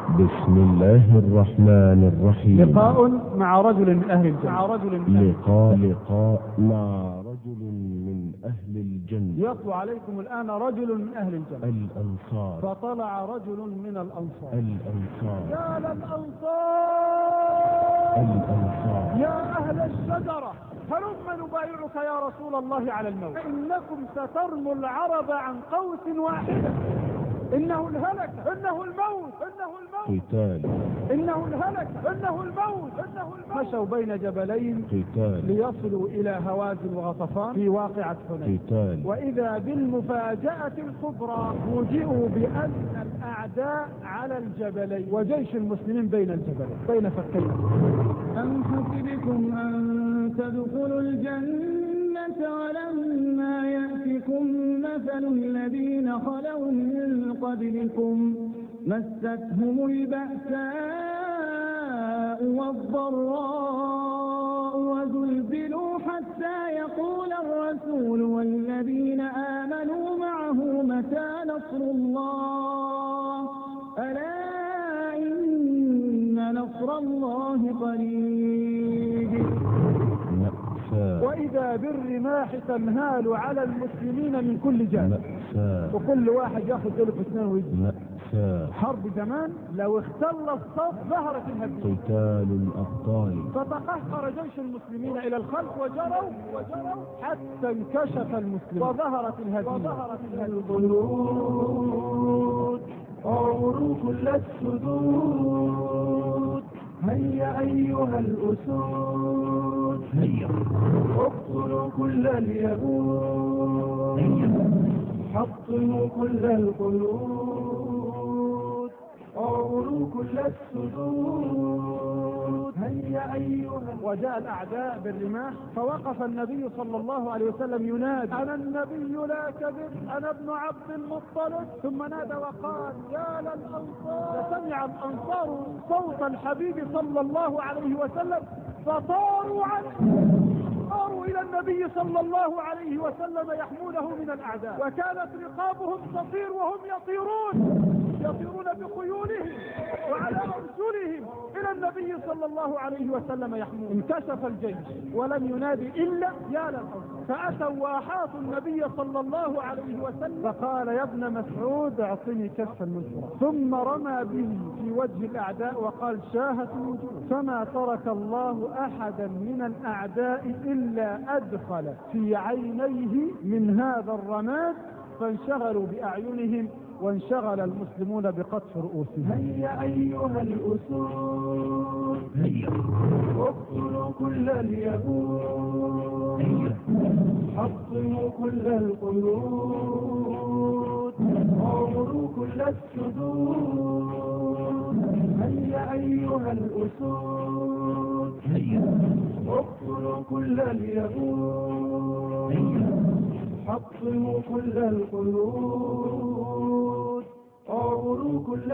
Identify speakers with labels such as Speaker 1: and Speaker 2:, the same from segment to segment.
Speaker 1: بسم الله الرحمن الرحيم.
Speaker 2: لقاء مع رجل من أهل الجنة.
Speaker 1: لقاء مع رجل من أهل الجنة.
Speaker 2: يطلع عليكم الآن رجل من أهل الجنة.
Speaker 1: الأنصار.
Speaker 2: فطلع رجل من الأنصار.
Speaker 1: الأنصار.
Speaker 2: يا للأنصار.
Speaker 1: الأنصار.
Speaker 2: يا أهل الشجرة، هلم نبايعك يا رسول الله على الموت، إنكم سترموا العرب عن قوس واحدة. إنه الهلك، إنه الموت، إنه الموت.
Speaker 1: قتال.
Speaker 2: إنه الهلك، إنه الموت، إنه الموت. مشوا بين جبلين
Speaker 1: قتال
Speaker 2: ليصلوا إلى هوازن وغطفان في واقعة حنين.
Speaker 1: قتال.
Speaker 2: وإذا بالمفاجأة الكبرى فوجئوا بأن الأعداء على الجبلين وجيش المسلمين بين الجبلين بين فكين.
Speaker 3: أم حسبتم أن تدخلوا الجنة ولما يأتكم مثل الذين خلوا من قبلكم مستهم البأساء والضراء وزلزلوا حتى يقول الرسول والذين آمنوا معه متى نصر الله ألا إن نصر الله قريب.
Speaker 2: وإذا بالرماح تنهال على المسلمين من كل جانب، وكل واحد ياخذ دول في اثنين ويجي. حرب زمان لو اختل الصف ظهرت الهزيمة.
Speaker 1: قتال الأبطال.
Speaker 2: فتقهقر جيش المسلمين إلى الخلف وجروا حتى انكشف المسلمين وظهرت الهزيمة. القلوب عمروا كل السدود، هيا أيها الأسود، هيا اقتلوا كل اليهود، هيا حطموا كل القيود، عمروا كل السدود، هيا أيها. وجاء الأعداء بالرماح فوقف النبي صلى الله عليه وسلم ينادي: أنا النبي لا كذب، أنا ابن عبد المطلب. ثم نادى وقال: يا للأنصار. فسمع الأنصار صوت الحبيب صلى الله عليه وسلم فطاروا عنه، طاروا إلى النبي صلى الله عليه وسلم يحمونه من الأعداء، وكانت رقابهم تطير وهم يطيرون بخيولهم وعلى أرجلهم إلى النبي صلى الله عليه وسلم يحمون. انكشف الجيش ولم ينادي إلا يا للأنصار، فأتوا وأحاطوا النبي صلى الله عليه وسلم فقال: يا ابن مسعود اعطني كفا من تراب، ثم رمى به في وجه الأعداء وقال: شاهت الوجوه. فما ترك الله أحدا من الأعداء إلا أدخل في عينيه من هذا الرماد، فانشغلوا بأعينهم وانشغل المسلمون بقطف رؤوسهم. هيا أيها الأسود، هيا اقتلوا كل اليهود، هيا حطموا كل القيود، عمروا كل السدود، هيا أيها الأسود، هيا اقتلوا كل اليهود، هيا حطموا كل القيود، عبروا كل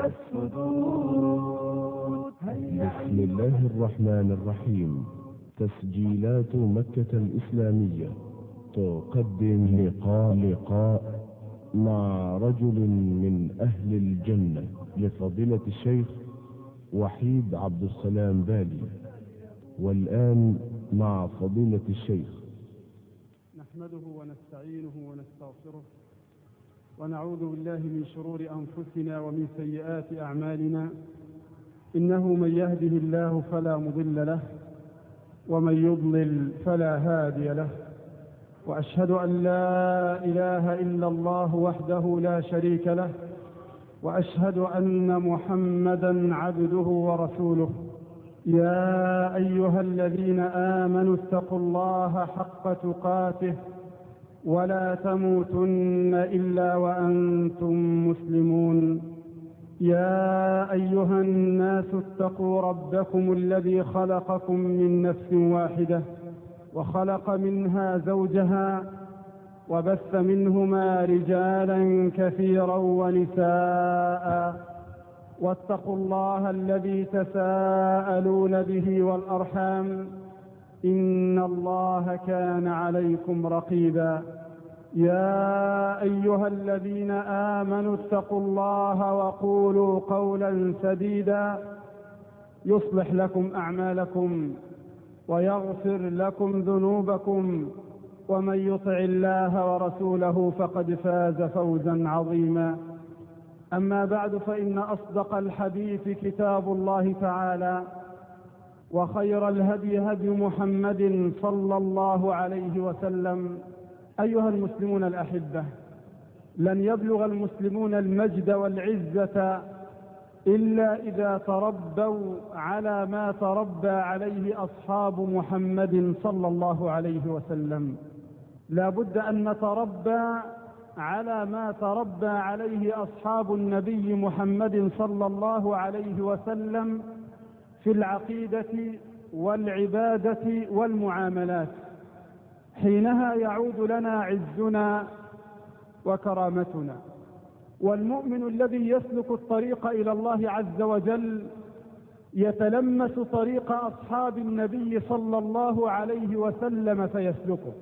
Speaker 2: السدود.
Speaker 1: بسم الله الرحمن الرحيم. تسجيلات مكة الإسلامية تقدم لقاء مع رجل من أهل الجنة لفضيلة الشيخ وحيد عبد السلام بالي. والآن مع فضيلة الشيخ.
Speaker 2: نحمده ونستعينه ونستغفره ونعوذ بالله من شرور أنفسنا ومن سيئات أعمالنا، إنه من يهده الله فلا مضل له ومن يضلل فلا هادي له، وأشهد أن لا إله إلا الله وحده لا شريك له، وأشهد أن محمدا عبده ورسوله. يا أيها الذين آمنوا اتقوا الله حق تقاته ولا تموتن إلا وأنتم مسلمون. يا أيها الناس اتقوا ربكم الذي خلقكم من نفس واحدة وخلق منها زوجها وبث منهما رجالا كثيرا ونساء، واتقوا الله الذي تساءلون به والأرحام إن الله كان عليكم رقيبا. يا أيها الذين آمنوا اتقوا الله وقولوا قولا سديدا يصلح لكم أعمالكم ويغفر لكم ذنوبكم ومن يطع الله ورسوله فقد فاز فوزا عظيما. أما بعد، فإن أصدق الحديث كتاب الله تعالى، وخير الهدي هدي محمد صلى الله عليه وسلم. أيها المسلمون الأحبة، لن يبلغ المسلمون المجد والعزة إلا إذا تربوا على ما تربى عليه أصحاب محمد صلى الله عليه وسلم. لا بد أن نتربى على ما تربى عليه أصحاب النبي محمد صلى الله عليه وسلم في العقيدة والعبادة والمعاملات، حينها يعود لنا عزنا وكرامتنا. والمؤمن الذي يسلك الطريق إلى الله عز وجل يتلمس طريق أصحاب النبي صلى الله عليه وسلم فيسلكه.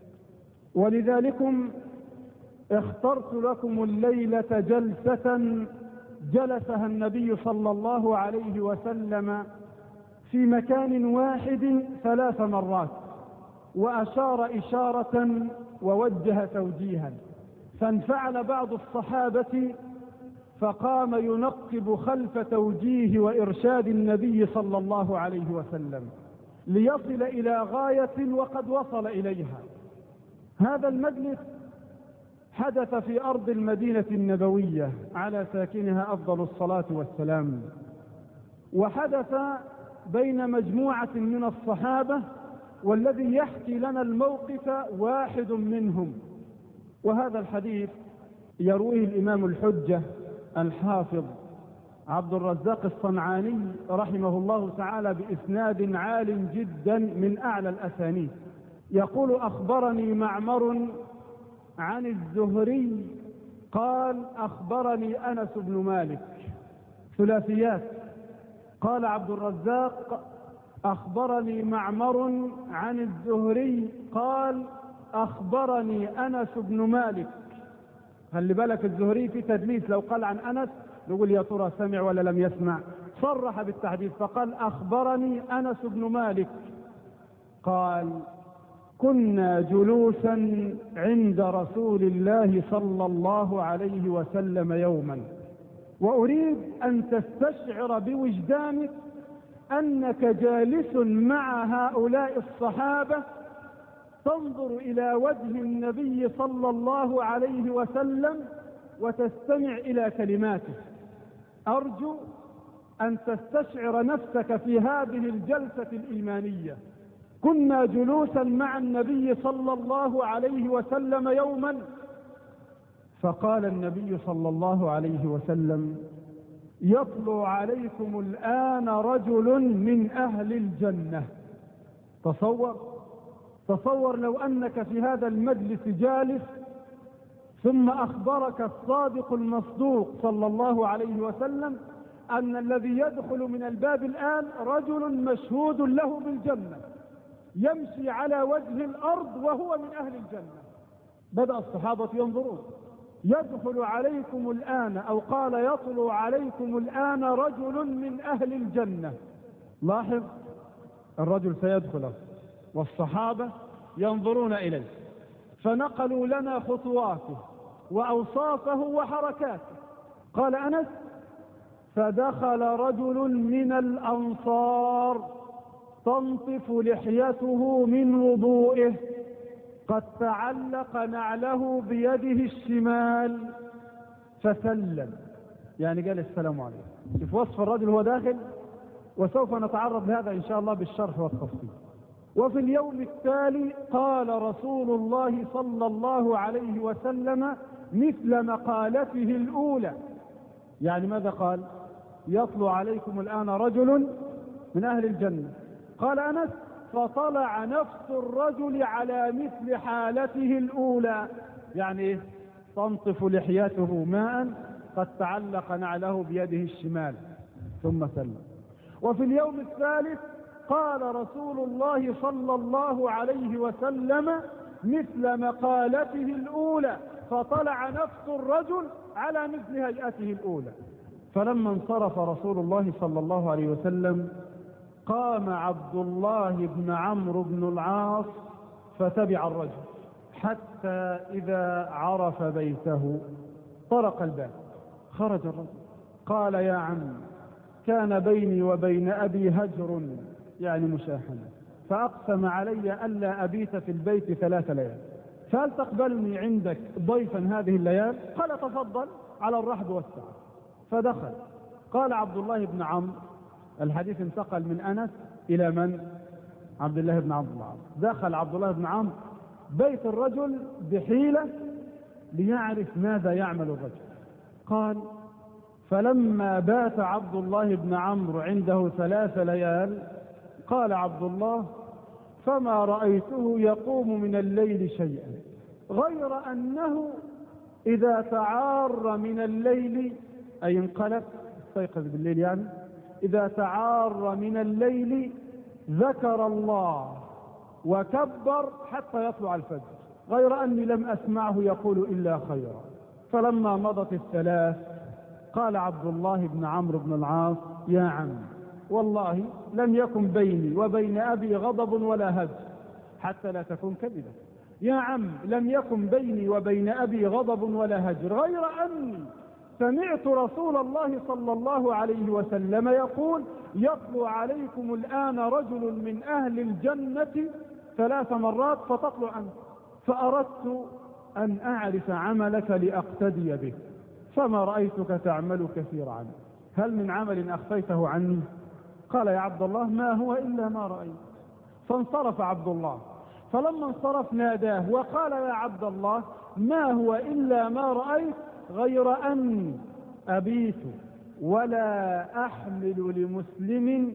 Speaker 2: ولذلكم اخترت لكم الليلة جلسة جلسها النبي صلى الله عليه وسلم في مكان واحد 3 مرات، وأشار إشارة ووجه توجيها، فانفعل بعض الصحابة فقام ينقب خلف توجيه وإرشاد النبي صلى الله عليه وسلم ليصل إلى غاية وقد وصل إليها. هذا المجلس حدث في أرض المدينة النبوية على ساكنها أفضل الصلاة والسلام، وحدث بين مجموعة من الصحابة، والذي يحكي لنا الموقف واحد منهم. وهذا الحديث يرويه الإمام الحجة الحافظ عبد الرزاق الصنعاني رحمه الله تعالى بإسناد عال جدا من أعلى الأسانيد. يقول: أخبرني معمر عن الزهري قال: أخبرني أنس بن مالك. ثلاثيات. قال عبد الرزاق: أخبرني معمر عن الزهري قال: أخبرني أنس بن مالك. خلي بالك، الزهري في تدليس، لو قال عن أنس نقول يا ترى سمع ولا لم يسمع. صرح بالتحديث فقال: أخبرني أنس بن مالك قال: كنا جلوسا عند رسول الله صلى الله عليه وسلم يوما، وأريد أن تستشعر بوجدانك أنك جالس مع هؤلاء الصحابة تنظر إلى وجه النبي صلى الله عليه وسلم وتستمع إلى كلماته. أرجو أن تستشعر نفسك في هذه الجلسة الإيمانية. كنا جلوسا مع النبي صلى الله عليه وسلم يوما، فقال النبي صلى الله عليه وسلم: يطلع عليكم الآن رجل من أهل الجنة. تصور لو أنك في هذا المجلس جالس، ثم أخبرك الصادق المصدوق صلى الله عليه وسلم أن الذي يدخل من الباب الآن رجل مشهود له بالجنة، يمشي على وجه الأرض وهو من أهل الجنة. بدأ الصحابة ينظرون: يدخل عليكم الآن، أو قال يطلع عليكم الآن رجل من أهل الجنة. لاحظ، الرجل سيدخل والصحابة ينظرون إليه، فنقلوا لنا خطواته وأوصافه وحركاته. قال أنس: فدخل رجل من الأنصار تنطف لحيته من وضوئه، قد تعلق نعله بيده الشمال فسلم، يعني قال السلام عليكم. في وصف الرجل هو داخل، وسوف نتعرض لهذا إن شاء الله بالشرح والتفصيل. وفي اليوم التالي قال رسول الله صلى الله عليه وسلم مثل مقالته الأولى. يعني ماذا قال؟ يطلع عليكم الآن رجل من أهل الجنة. قال أنس: فطلع نفس الرجل على مثل حالته الأولى، يعني تنطف لحيته ماء، قد تعلق نعله بيده الشمال ثم سلم. وفي اليوم الثالث قال رسول الله صلى الله عليه وسلم مثل مقالته الأولى، فطلع نفس الرجل على مثل هيئته الأولى. فلما انصرف رسول الله صلى الله عليه وسلم قام عبد الله بن عمرو بن العاص فتبع الرجل حتى إذا عرف بيته طرق الباب، خرج الرجل قال: يا عم، كان بيني وبين أبي هجر، يعني مشاحنة، فأقسم علي ألا أبيت في البيت 3 ليال، فهل تقبلني عندك ضيفا هذه الليال؟ قال: تفضل، على الرحب والسعة. فدخل. قال عبد الله بن عمرو، الحديث انتقل من أنس إلى من؟ عبد الله بن عمرو بن العاص. دخل عبد الله بن عمرو بيت الرجل بحيلة ليعرف ماذا يعمل الرجل. قال: فلما بات عبد الله بن عمرو عنده 3 ليال، قال عبد الله: فما رأيته يقوم من الليل شيئا، غير أنه إذا تعار من الليل، أي انقلب استيقظ بالليل، يعني إذا تعار من الليل ذكر الله وكبر حتى يطلع الفجر، غير أني لم أسمعه يقول إلا خيرا. فلما مضت 3 قال عبد الله بن عمرو بن العاص: يا عم، والله لم يكن بيني وبين أبي غضب ولا هجر، حتى لا تكون كذبا. يا عم، لم يكن بيني وبين أبي غضب ولا هجر، غير أني سمعت رسول الله صلى الله عليه وسلم يقول: يطلع عليكم الآن رجل من أهل الجنة 3 مرات فتطلع أنت، فأردت أن أعرف عملك لأقتدي به، فما رأيتك تعمل كثير عنه، هل من عمل أخفيته عني؟ قال: يا عبد الله، ما هو إلا ما رأيت. فانصرف عبد الله. فلما انصرف ناداه وقال: يا عبد الله، ما هو إلا ما رأيت، غير أني أبيت ولا أحمل لمسلم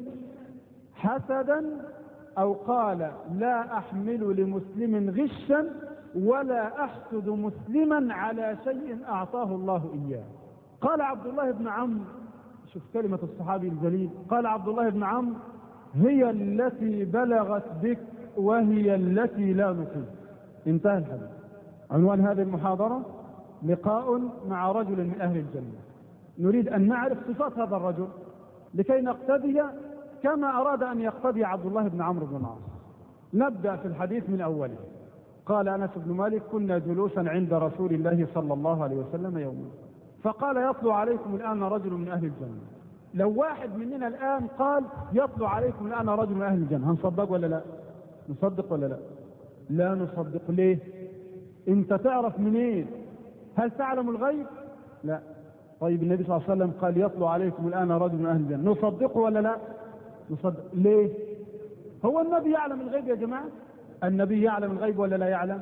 Speaker 2: حسدا، أو قال: لا أحمل لمسلم غشا ولا أحسد مسلما على شيء أعطاه الله إياه. قال عبد الله بن عمرو، شوف كلمة الصحابي الجليل، قال عبد الله بن عمرو: هي التي بلغت بك وهي التي لا نقيم. انتهى الحديث. عنوان هذه المحاضرة: لقاء مع رجل من أهل الجنة. نريد أن نعرف صفات هذا الرجل لكي نقتدي كما أراد أن يقتدي عبد الله بن عمرو بن العاص. نبدأ في الحديث من أوله. قال أنس بن مالك: كنا جلوسا عند رسول الله صلى الله عليه وسلم يوما، فقال: يطلع عليكم الآن رجل من أهل الجنة. لو واحد مننا الآن قال: يطلع عليكم الآن رجل من أهل الجنة، هنصدق ولا لا؟ نصدق ولا لا؟ لا نصدق. ليه؟ انت تعرف منين؟ هل تعلم الغيب؟ لا. طيب النبي صلى الله عليه وسلم قال: يطلع عليكم الآن رجل من أهل الجنة، نصدقه ولا لا؟ نصدق. ليه؟ هو النبي يعلم الغيب يا جماعة؟ النبي يعلم الغيب ولا لا يعلم؟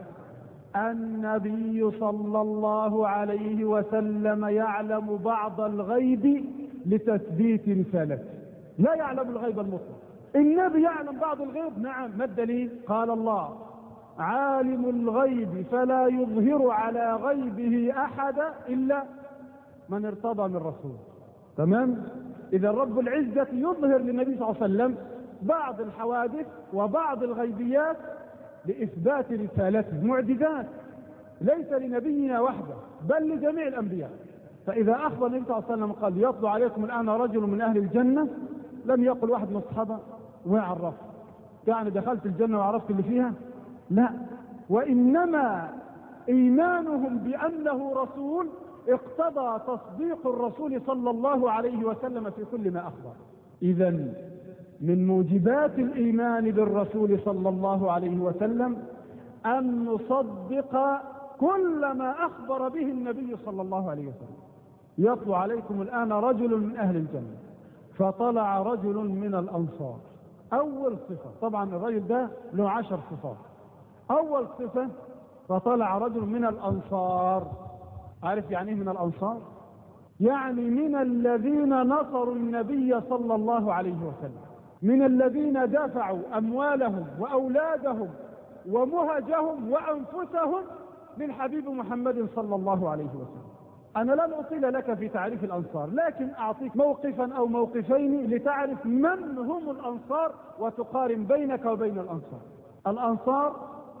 Speaker 2: النبي صلى الله عليه وسلم يعلم بعض الغيب لتثبيت رسالته، لا يعلم الغيب المطلق. النبي يعلم بعض الغيب، نعم. ما الدليل؟ قال الله: عالم الغيب فلا يظهر على غيبه أحد إلا من ارتضى من رسول. تمام؟ إذا رب العزة يظهر للنبي صلى الله عليه وسلم بعض الحوادث وبعض الغيبيات لإثبات رسالته، معجزات ليس لنبينا وحده بل لجميع الأنبياء. فإذا أخبر النبي صلى الله عليه وسلم قال: يطلع عليكم الآن رجل من أهل الجنة، لم يقل واحد من الصحابة: ويعرف يعني دخلت الجنة وعرفت اللي فيها؟ لا، وإنما إيمانهم بأنه رسول اقتضى تصديق الرسول صلى الله عليه وسلم في كل ما أخبر. إذن من موجبات الإيمان بالرسول صلى الله عليه وسلم أن نصدق كل ما أخبر به النبي صلى الله عليه وسلم. يطلع عليكم الآن رجل من أهل الجنة، فطلع رجل من الأنصار. أول صفة، طبعا الرجل ده له 10 صفات. أول صفة: فطلع رجل من الأنصار. عارف يعني ايه من الأنصار؟ يعني من الذين نصروا النبي صلى الله عليه وسلم، من الذين دفعوا أموالهم وأولادهم ومهجهم وأنفسهم للحبيب محمد صلى الله عليه وسلم. أنا لن أطيل لك في تعريف الأنصار، لكن أعطيك موقفا أو موقفين لتعرف من هم الأنصار وتقارن بينك وبين الأنصار. الأنصار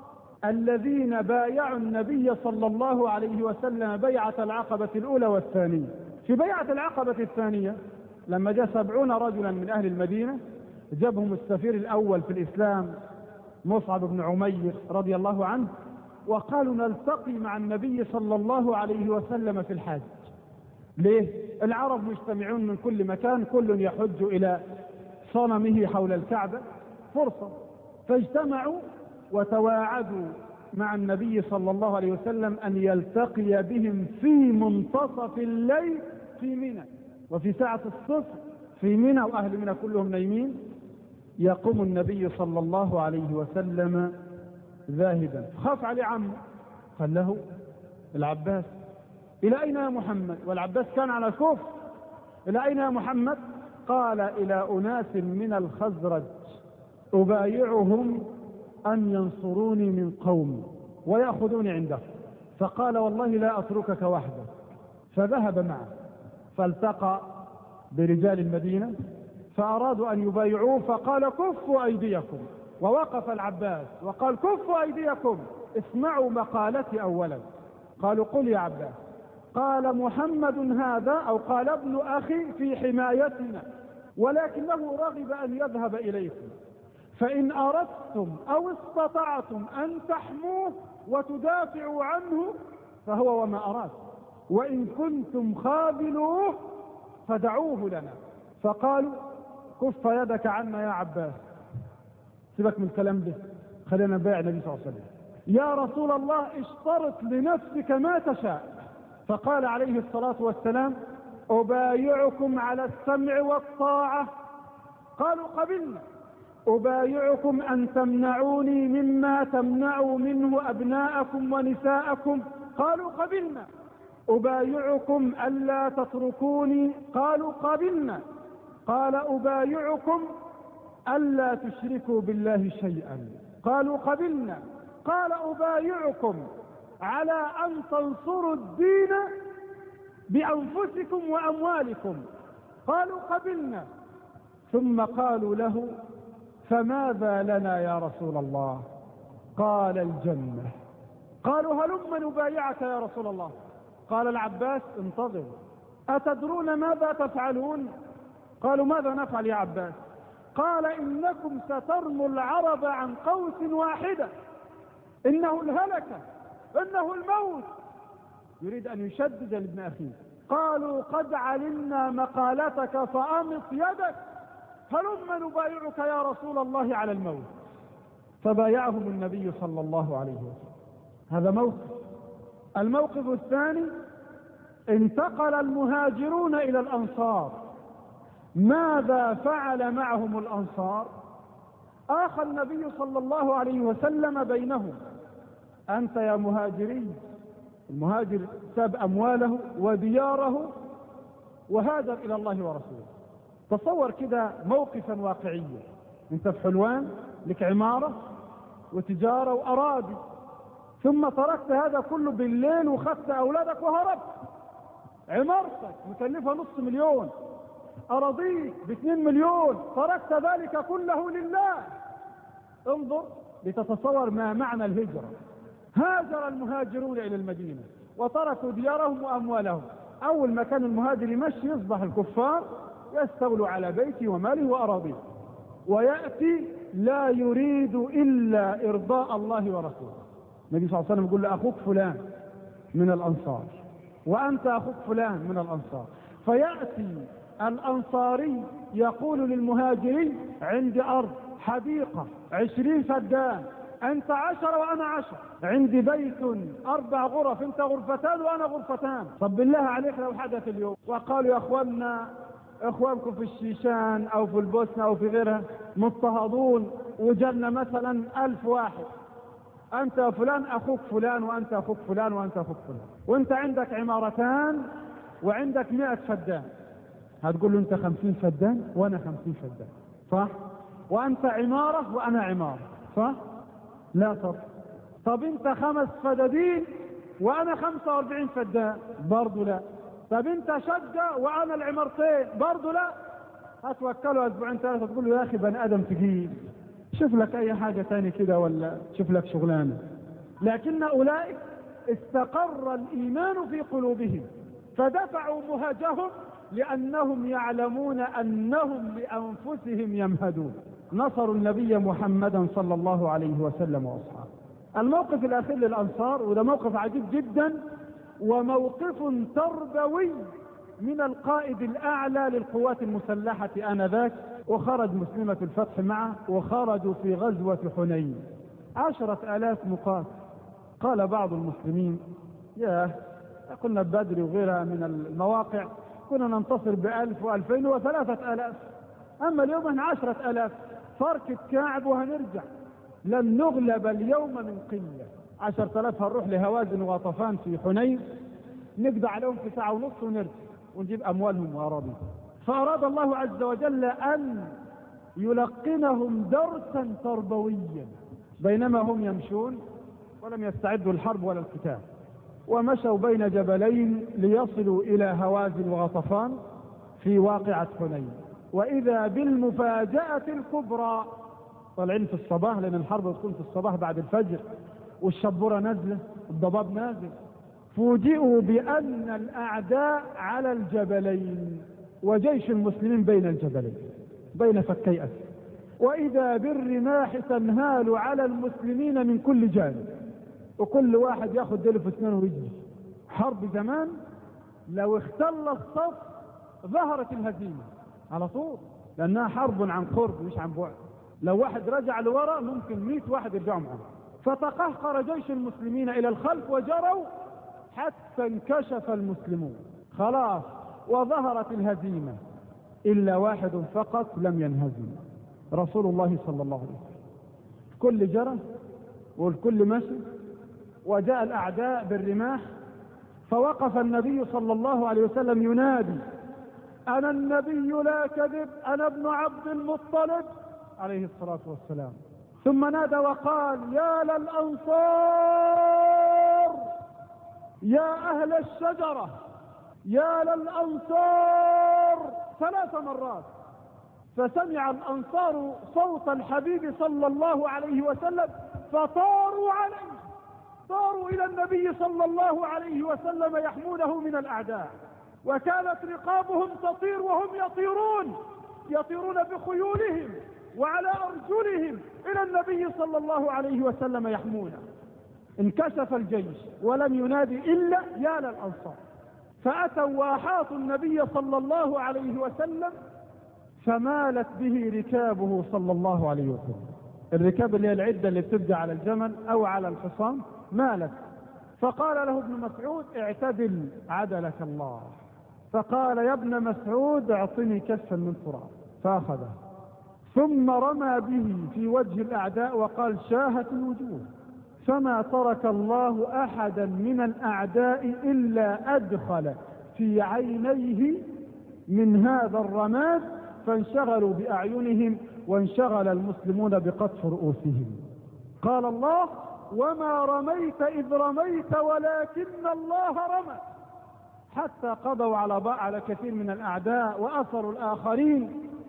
Speaker 2: الذين بايعوا النبي صلى الله عليه وسلم بيعة العقبة الأولى والثانية. في بيعة العقبة الثانية لما جاء 70 رجلا من أهل المدينة، جابهم السفير الأول في الإسلام مصعب بن عمير رضي الله عنه، وقالوا نلتقي مع النبي صلى الله عليه وسلم في الحج. ليه؟ العرب مجتمعون من كل مكان، كل يحج إلى صنمه حول الكعبة، فرصة، فاجتمعوا وتواعدوا مع النبي صلى الله عليه وسلم أن يلتقي بهم في منتصف الليل في منى، وفي ساعة الصبح في منى، وأهل منى كلهم نايمين. يقوم النبي صلى الله عليه وسلم ذاهبا، خاف عليه عمه، قال له العباس إلى أين يا محمد؟ والعباس كان على كفر. إلى أين يا محمد؟ قال إلى أناس من الخزرج أبايعهم أن ينصروني من قومي ويأخذوني عنده. فقال والله لا أتركك وحدك، فذهب معه، فالتقى برجال المدينة فأرادوا أن يبايعوه، فقال كفوا أيديكم، ووقف العباس وقال كفوا أيديكم، اسمعوا مقالتي أولا. قالوا قل يا عباس. قال محمد هذا، أو قال ابن أخي في حمايتنا، ولكنه رغب أن يذهب إليكم، فإن أردتم أو استطعتم أن تحموه وتدافعوا عنه فهو وما أراد، وإن كنتم خاذلوه فدعوه لنا. فقالوا كف يدك عنا يا عباس، سيبك من الكلام ده، خلينا نبايع النبي صلى الله عليه وسلم. يا رسول الله اشترط لنفسك ما تشاء. فقال عليه الصلاة والسلام أبايعكم على السمع والطاعة. قالوا قبلنا. أبايعكم أن تمنعوني مما تمنعوا منه أبناءكم ونساءكم. قالوا قبلنا. أبايعكم ألا تتركوني. قالوا قبلنا. قال أبايعكم ألا تشركوا بالله شيئا. قالوا قبلنا. قال أبايعكم على أن تنصروا الدين بأنفسكم وأموالكم. قالوا قبلنا. ثم قالوا له فماذا لنا يا رسول الله؟ قال الجنة. قالوا هلم نبايعك يا رسول الله. قال العباس انتظروا، أتدرون ماذا تفعلون؟ قالوا ماذا نفعل يا عباس؟ قال إنكم سترموا العرب عن قوس واحدة، إنه الهلكة، إنه الموت. يريد أن يشدد لابن أخيه. قالوا قد علمنا مقالتك فأمط يدك، هلم نبايعك يا رسول الله على الموت. فبايعهم النبي صلى الله عليه وسلم. هذا موقف. الموقف الثاني، انتقل المهاجرون إلى الأنصار. ماذا فعل معهم الأنصار؟ آخى النبي صلى الله عليه وسلم بينهم. أنت يا مهاجري، المهاجر ساب أمواله ودياره وهاجر إلى الله ورسوله. تصور كده موقفا واقعيا، انت في حلوان لك عمارة وتجارة وأراضي، ثم تركت هذا كله بالليل وخدت أولادك وهربت. عمارتك مكلفة $500,000، أراضيك ب2 مليون، تركت ذلك كله لله. انظر لتتصور ما معنى الهجرة. هاجر المهاجرون إلى المدينة وتركوا ديارهم وأموالهم. أول ما كان المهاجر يمشي يصبح الكفار يستولوا على بيته وماله وأراضيه، ويأتي لا يريد إلا إرضاء الله ورسوله. النبي صلى الله عليه وسلم يقول لأخوك فلان من الأنصار وأنت أخوك فلان من الأنصار. فيأتي الأنصاري يقول للمهاجري عندي أرض حديقة 20 فدان، أنت 10 وأنا 10، عندي بيت 4 غرف، أنت غرفتان وأنا غرفتان. طب بالله عليك لو حدث اليوم وقالوا يا أخواننا، إخوانكم في الشيشان أو في البوسنة أو في غيرها مضطهدون وجلنا مثلا 1000 واحد، أنت فلان أخوك فلان وأنت أخوك فلان وأنت أخوك فلان، وأنت عندك عمارتان وعندك 100 فدان، هتقول له أنت 50 فدان وأنا 50 فدان، صح؟ وأنت عمارة وأنا عمارة، صح؟ لا طب. طب أنت 5 فدادين وأنا 45 فدان، برضو لا. طب أنت شقة وأنا العمارتين، برضو لا. هتوكلوا أسبوعين 3 تقول له يا أخي بني آدم تقيل، شوف لك أي حاجة تاني كده ولا شوف لك شغلانة. لكن أولئك استقر الإيمان في قلوبهم فدفعوا مهجهم لأنهم يعلمون أنهم لأنفسهم يمهدون. نصروا النبي محمدا صلى الله عليه وسلم وأصحابه. الموقف الأخير للأنصار، وده موقف عجيب جدا وموقف تربوي من القائد الأعلى للقوات المسلحة آنذاك، وخرج مسلمة الفتح معه، وخرجوا في غزوة حنين 10,000 مقاتل. قال بعض المسلمين: قلنا بدر وغيرها من المواقع كنا ننتصر ب1000 و2000 و3000، أما اليوم احنا 10,000، فركة كعب وهنرجع، لن نغلب اليوم من قلة. 10,000 هنروح لهوازن وغطفان في حنين نقضي عليهم في ساعة ونص ونرجع ونجيب أموالهم وأراضيهم. فأراد الله عز وجل أن يلقنهم درسا تربويا بينما هم يمشون ولم يستعدوا الحرب ولا القتال، ومشوا بين جبلين ليصلوا إلى هوازن وغطفان في واقعة حنين، وإذا بالمفاجأة الكبرى. طالعين في الصباح لأن الحرب تكون في الصباح بعد الفجر، والشبورة نازلة، الضباب نازل. فوجئوا بأن الأعداء على الجبلين وجيش المسلمين بين الجبلين بين فكي أسد، وإذا بالرماح تنهال على المسلمين من كل جانب، وكل واحد ياخذ ديله في اسنانه ويجري. حرب زمان لو اختل الصف ظهرت الهزيمة على طول، لأنها حرب عن قرب مش عن بعد. لو واحد رجع لورا ممكن 100 واحد يرجعوا معه. فتقهقر جيش المسلمين إلى الخلف وجروا حتى انكشف المسلمون خلاص وظهرت الهزيمة، إلا واحد فقط لم ينهزم، رسول الله صلى الله عليه وسلم. الكل جرى والكل مشي، وجاء الأعداء بالرماح، فوقف النبي صلى الله عليه وسلم ينادي: أنا النبي لا كذب، أنا ابن عبد المطلب عليه الصلاة والسلام. ثم نادى وقال: يا للأنصار، يا أهل الشجرة، يا للأنصار 3 مرات. فسمع الأنصار صوت الحبيب صلى الله عليه وسلم فطاروا عليه، طاروا إلى النبي صلى الله عليه وسلم يحمونه من الأعداء، وكانت رقابهم تطير وهم يطيرون بخيولهم وعلى أرجلهم إلى النبي صلى الله عليه وسلم يحمونه. انكشف الجيش ولم ينادي إلا يا للأنصار، فأتوا وأحاطوا النبي صلى الله عليه وسلم، فمالت به ركابه صلى الله عليه وسلم. الركاب اللي هي العدة اللي بتبدأ على الجمل أو على الحصان مالت. فقال له ابن مسعود: اعتدل عدلك الله. فقال: يا ابن مسعود اعطني كفا من تراب، فأخذه ثم رمى به في وجه الأعداء وقال: شاهت الوجوه. فما ترك الله أحدا من الأعداء إلا أدخل في عينيه من هذا الرماد، فانشغلوا بأعينهم وانشغل المسلمون بقطف رؤوسهم. قال الله: وما رميت إذ رميت ولكن الله رمى. حتى قضوا على كثير من الأعداء وأثروا الآخرين،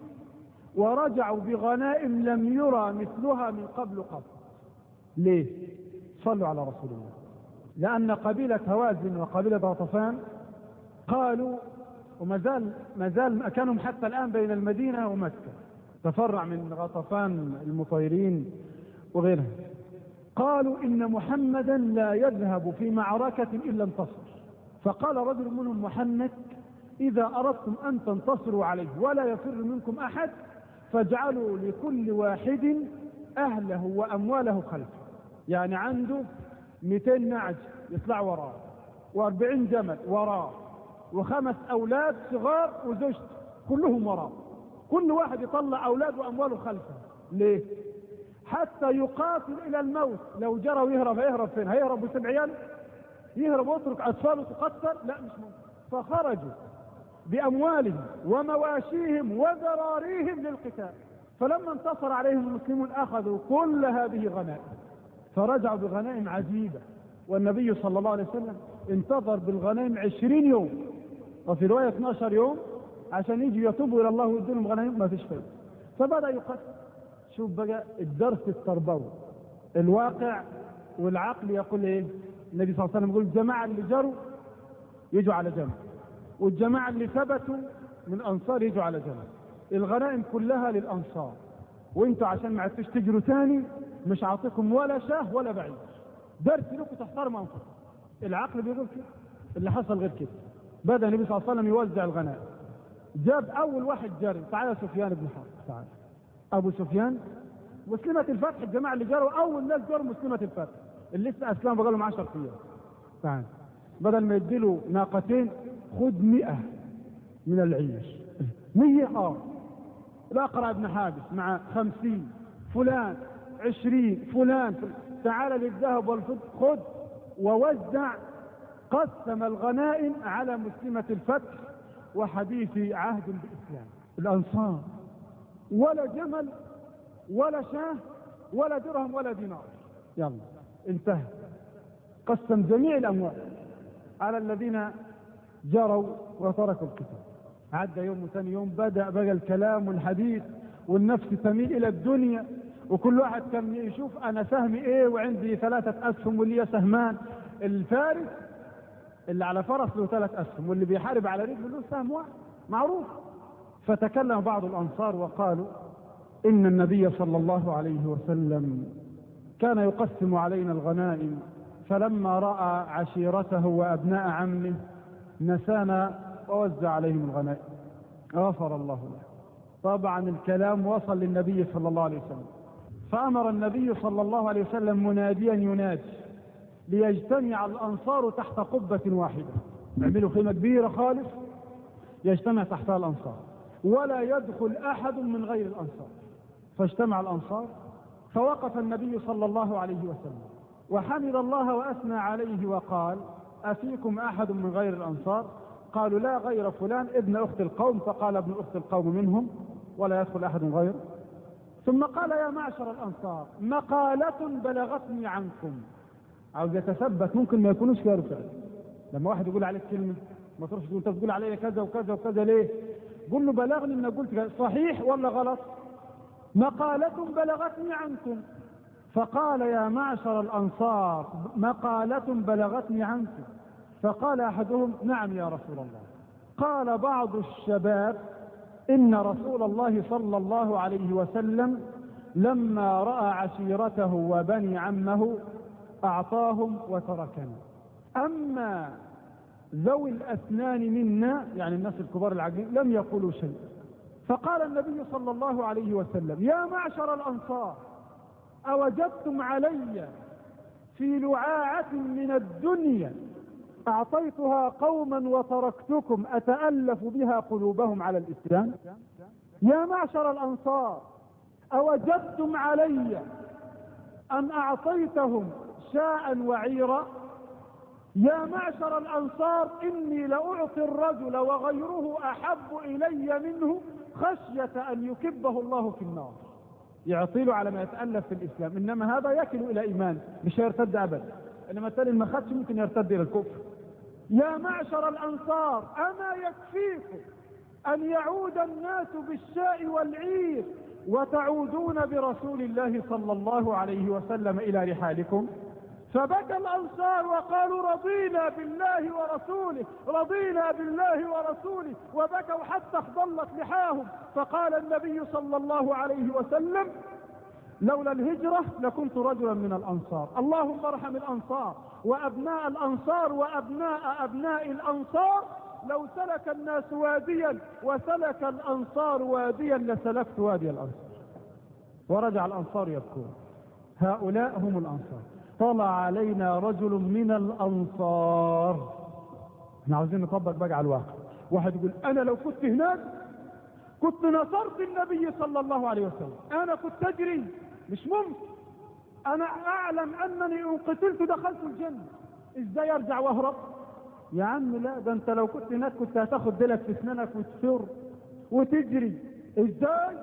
Speaker 2: ورجعوا بغنائم لم يرى مثلها من قبل قط. ليه؟ صلوا على رسول الله. لأن قبيلة هوازن وقبيلة غطفان قالوا، وما زال مكانهم حتى الآن بين المدينة ومكة، تفرع من غطفان المطيرين وغيرها، قالوا إن محمدا لا يذهب في معركة إلا انتصر. فقال رجل منهم: محمد إذا أردتم أن تنتصروا عليه ولا يفر منكم أحد فاجعلوا لكل واحد أهله وأمواله خلفه. يعني عنده 200 نعج يطلع وراه، و40 جمل وراه، و5 أولاد صغار وزوجته كلهم وراه، كل واحد يطلع أولاد وأمواله خلفه. ليه؟ حتى يقاتل إلى الموت. لو جرى ويهرب هيهرب فين؟ هيهرب ويسيب عياله؟ يهرب ويترك أطفاله تقتل؟ لا، مش ممكن. فخرجوا بأموالهم ومواشيهم وذراريهم للقتال. فلما انتصر عليهم المسلمون أخذوا كل هذه غنائم، فرجعوا بغنائم عجيبة. والنبي صلى الله عليه وسلم انتظر بالغنائم 20 يوم، وفي رواية 12 يوم، عشان يجي يتوبوا إلى الله ويدونهم غنائم، ما فيش فايدة. فبدأ يقتل. شوف بقى الدرس التربوي، الواقع والعقل يقول ايه؟ النبي صلى الله عليه وسلم يقول الجماعة اللي جروا يجوا على جنب، والجماعة اللي ثبتوا من الأنصار يجوا على جنب. الغنائم كلها للأنصار، وانتوا عشان ما عرفتوش تجروا تاني مش عاطيكم ولا شاه ولا بعيد، درس لكم تحترموا أنفسكم. العقل بيقول كده، اللي حصل غير كده. بدأ النبي صلى الله عليه وسلم يوزع الغنائم، جاب أول واحد جري، تعالى سفيان بن حرب، تعالى أبو سفيان مسلمة الفتح. الجماعة اللي جروا أول ناس جروا مسلمة الفتح، اللي لسه أسلام بقى لهم 10 أيام. تعالى بدل ما يديله ناقتين خد 100 من العيش. 100 الأقرع بن حابس مع 50 فلان 20 فلان تعالى للذهب والفضة خد. ووزع، قسم الغنائم على مسلمة الفتح وحديث عهد بالإسلام. الأنصار ولا جمل ولا شاه ولا درهم ولا دينار، يلا انتهى. قسم جميع الأموال على الذين جروا وتركوا الكتاب. عدى يوم وثاني يوم، بدأ بقى الكلام والحديث، والنفس تميل إلى الدنيا، وكل واحد كان يشوف أنا سهمي إيه، وعندي 3 أسهم واللي سهمان. الفارس اللي على فرس له 3 أسهم، واللي بيحارب على رجله له سهم واحد معروف. فتكلم بعض الأنصار وقالوا إن النبي صلى الله عليه وسلم كان يقسم علينا الغنائم، فلما رأى عشيرته وأبناء عمه نسانا ووزع عليهم الغنائم، غفر الله له. طبعا الكلام وصل للنبي صلى الله عليه وسلم، فأمر النبي صلى الله عليه وسلم مناديا ينادي ليجتمع الأنصار تحت قبة واحدة، يعملوا خيمة كبيرة خالص يجتمع تحتها الأنصار، ولا يدخل أحد من غير الأنصار. فاجتمع الأنصار، فوقف النبي صلى الله عليه وسلم وحمد الله وأثنى عليه وقال أفيكم أحد من غير الأنصار؟ قالوا لا غير فلان ابن أخت القوم. فقال ابن أخت القوم منهم ولا يدخل أحد غيره. ثم قال يا معشر الأنصار مقالة بلغتني عنكم. عاوز يتثبت، ممكن ما يكونوش كانوا فعلا. لما واحد يقول عليك كلمة ما تروحش تقول انت بتقول علي كذا وكذا وكذا ليه؟ قل له بلغني ان قلت صحيح ولا غلط. مقالة بلغتني عنكم. فقال يا معشر الأنصار مقالة بلغتني عنكم. فقال أحدهم نعم يا رسول الله. قال بعض الشباب إن رسول الله صلى الله عليه وسلم لما رأى عشيرته وبني عمه أعطاهم وتركنا، أما ذوي الأسنان منا يعني الناس الكبار العاقلين لم يقولوا شيء. فقال النبي صلى الله عليه وسلم يا معشر الأنصار أوجدتم علي في لعاعة من الدنيا أعطيتها قوما وتركتكم أتألف بها قلوبهم على الإسلام؟ يا معشر الأنصار أوجدتم علي أن أعطيتهم شاء وعيرا؟ يا معشر الأنصار إني لأعطي الرجل وغيره أحب إلي منه خشية أن يكبه الله في النار. يعطي له على ما يتألف في الإسلام، إنما هذا يكل إلى إيمان مش يرتد أبدا، إنما التالي ما خدش ممكن يرتد إلى الكفر. يا معشر الأنصار أما يكفيكم أن يعود الناس بالشاء والعير وتعودون برسول الله صلى الله عليه وسلم إلى رحالكم؟ فبكى الأنصار وقالوا رضينا بالله ورسوله رضينا بالله ورسوله، وبكوا حتى اخضلت لحاهم. فقال النبي صلى الله عليه وسلم لولا الهجرة لكنت رجلا من الأنصار. اللهم ارحم الأنصار وأبناء الأنصار وأبناء أبناء الأنصار. لو سلك الناس واديا وسلك الأنصار واديا لسلكت وادي الأنصار. ورجع الأنصار يبكون. هؤلاء هم الأنصار. طلع علينا رجل من الأنصار. احنا عاوزين نطبق بقى على الواقع. واحد يقول أنا لو كنت هناك كنت نصرت النبي صلى الله عليه وسلم، أنا كنت أجري. مش ممكن، أنا أعلم أنني إن قتلت دخلت الجنة، إزاي أرجع وأهرب؟ يا عم لا، ده أنت لو كنت هناك كنت هتاخد دلك في أسنانك وتفر وتجري. إزاي؟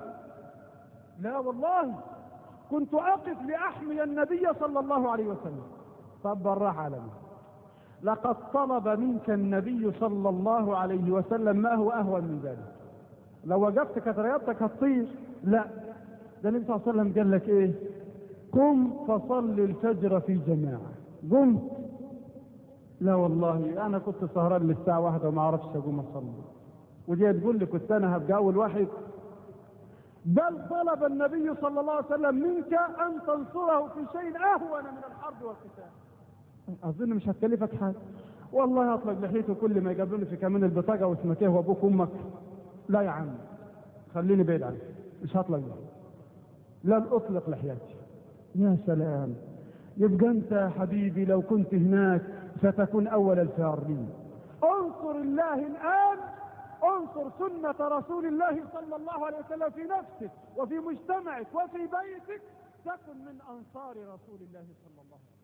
Speaker 2: لا والله كنت أقف لأحمي النبي صلى الله عليه وسلم. طب بالراحة على مين؟ لقد طلب منك النبي صلى الله عليه وسلم ما هو أهون من ذلك. لو وقفت كانت رياضتك هتطير. لا، ده النبي صلى الله عليه وسلم قال لك إيه؟ قم فصل الفجر في جماعة. قمت؟ لا والله أنا كنت سهران للساعة 1 وما عرفش أقوم أصلي. وجاي تقول لي كنت أنا هبقى أول واحد؟ بل طلب النبي صلى الله عليه وسلم منك أن تنصره في شيء أهون من الحرب والقتال. أظن مش هتكلفك حاجة. والله أطلق لحيته كل ما يقابلوني في كمان البطاقة واسمك إيه وأبوك وأمك. لا يا عم خليني بعيد عنك، مش هطلق لحيتي، لن أطلق لحيتي. يا سلام، يبقى أنت يا حبيبي لو كنت هناك ستكون أول الفارين. انصر الله الآن، انصر سنة رسول الله صلى الله عليه وسلم في نفسك وفي مجتمعك وفي بيتك، تكن من أنصار رسول الله صلى الله عليه وسلم.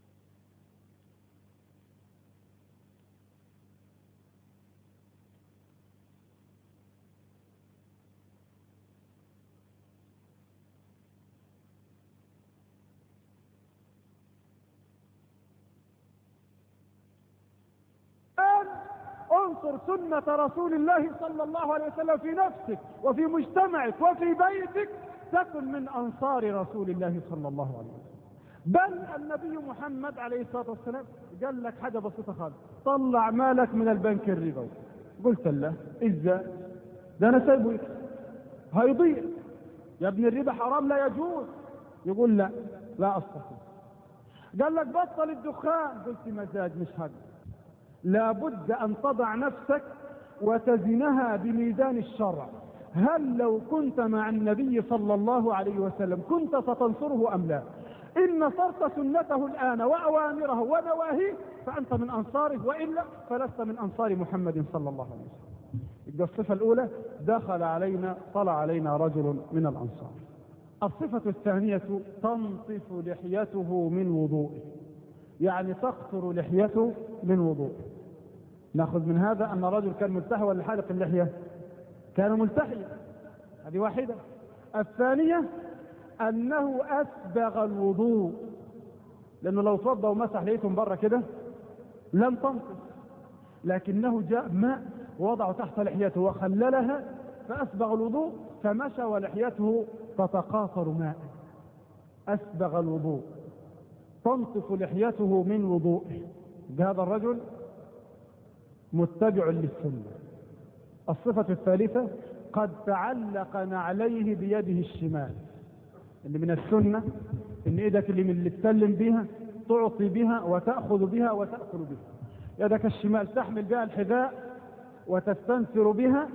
Speaker 2: انصر سنة رسول الله صلى الله عليه وسلم في نفسك وفي مجتمعك وفي بيتك، تكن من أنصار رسول الله صلى الله عليه وسلم. بل النبي محمد عليه الصلاة والسلام قال لك حاجة بسيطة خالص، طلع مالك من البنك الربوي. قلت له ازاي؟ ده انا سايبه يكسب هيضيع يا ابن الربا حرام لا يجوز. يقول لا استطيع. قال لك بطل الدخان. قلت مزاج مش هقدر. لابد أن تضع نفسك وتزنها بميزان الشرع. هل لو كنت مع النبي صلى الله عليه وسلم كنت ستنصره أم لا؟ إن نصرت سنته الآن وأوامره ونواهيه فأنت من أنصاره، وإلا فلست من أنصار محمد صلى الله عليه وسلم. الصفة الأولى، طلع علينا رجل من الأنصار. الصفة الثانية، تنطف لحيته من وضوئه، يعني تقطر لحيته من وضوء. ناخذ من هذا أن الرجل كان ملتحي ولا حالق اللحية؟ كان ملتحيا، هذه واحدة. الثانية أنه أسبغ الوضوء، لأنه لو توضى ومسح لحيته بره كده لم تنقص، لكنه جاء ماء ووضعه تحت لحيته وخللها فأسبغ الوضوء، فمشى ولحيته تتقاطر ماء. أسبغ الوضوء، تنطف لحيته من وضوءه. هذا الرجل متبع للسنة. الصفة الثالثة، قد تعلق نعليه بيده الشمال. اللي من السنة ان ايدك اللي تسلم بها تعطي بها وتأخذ بها وتأكل بها. يدك الشمال تحمل بها الحذاء وتستنثر بها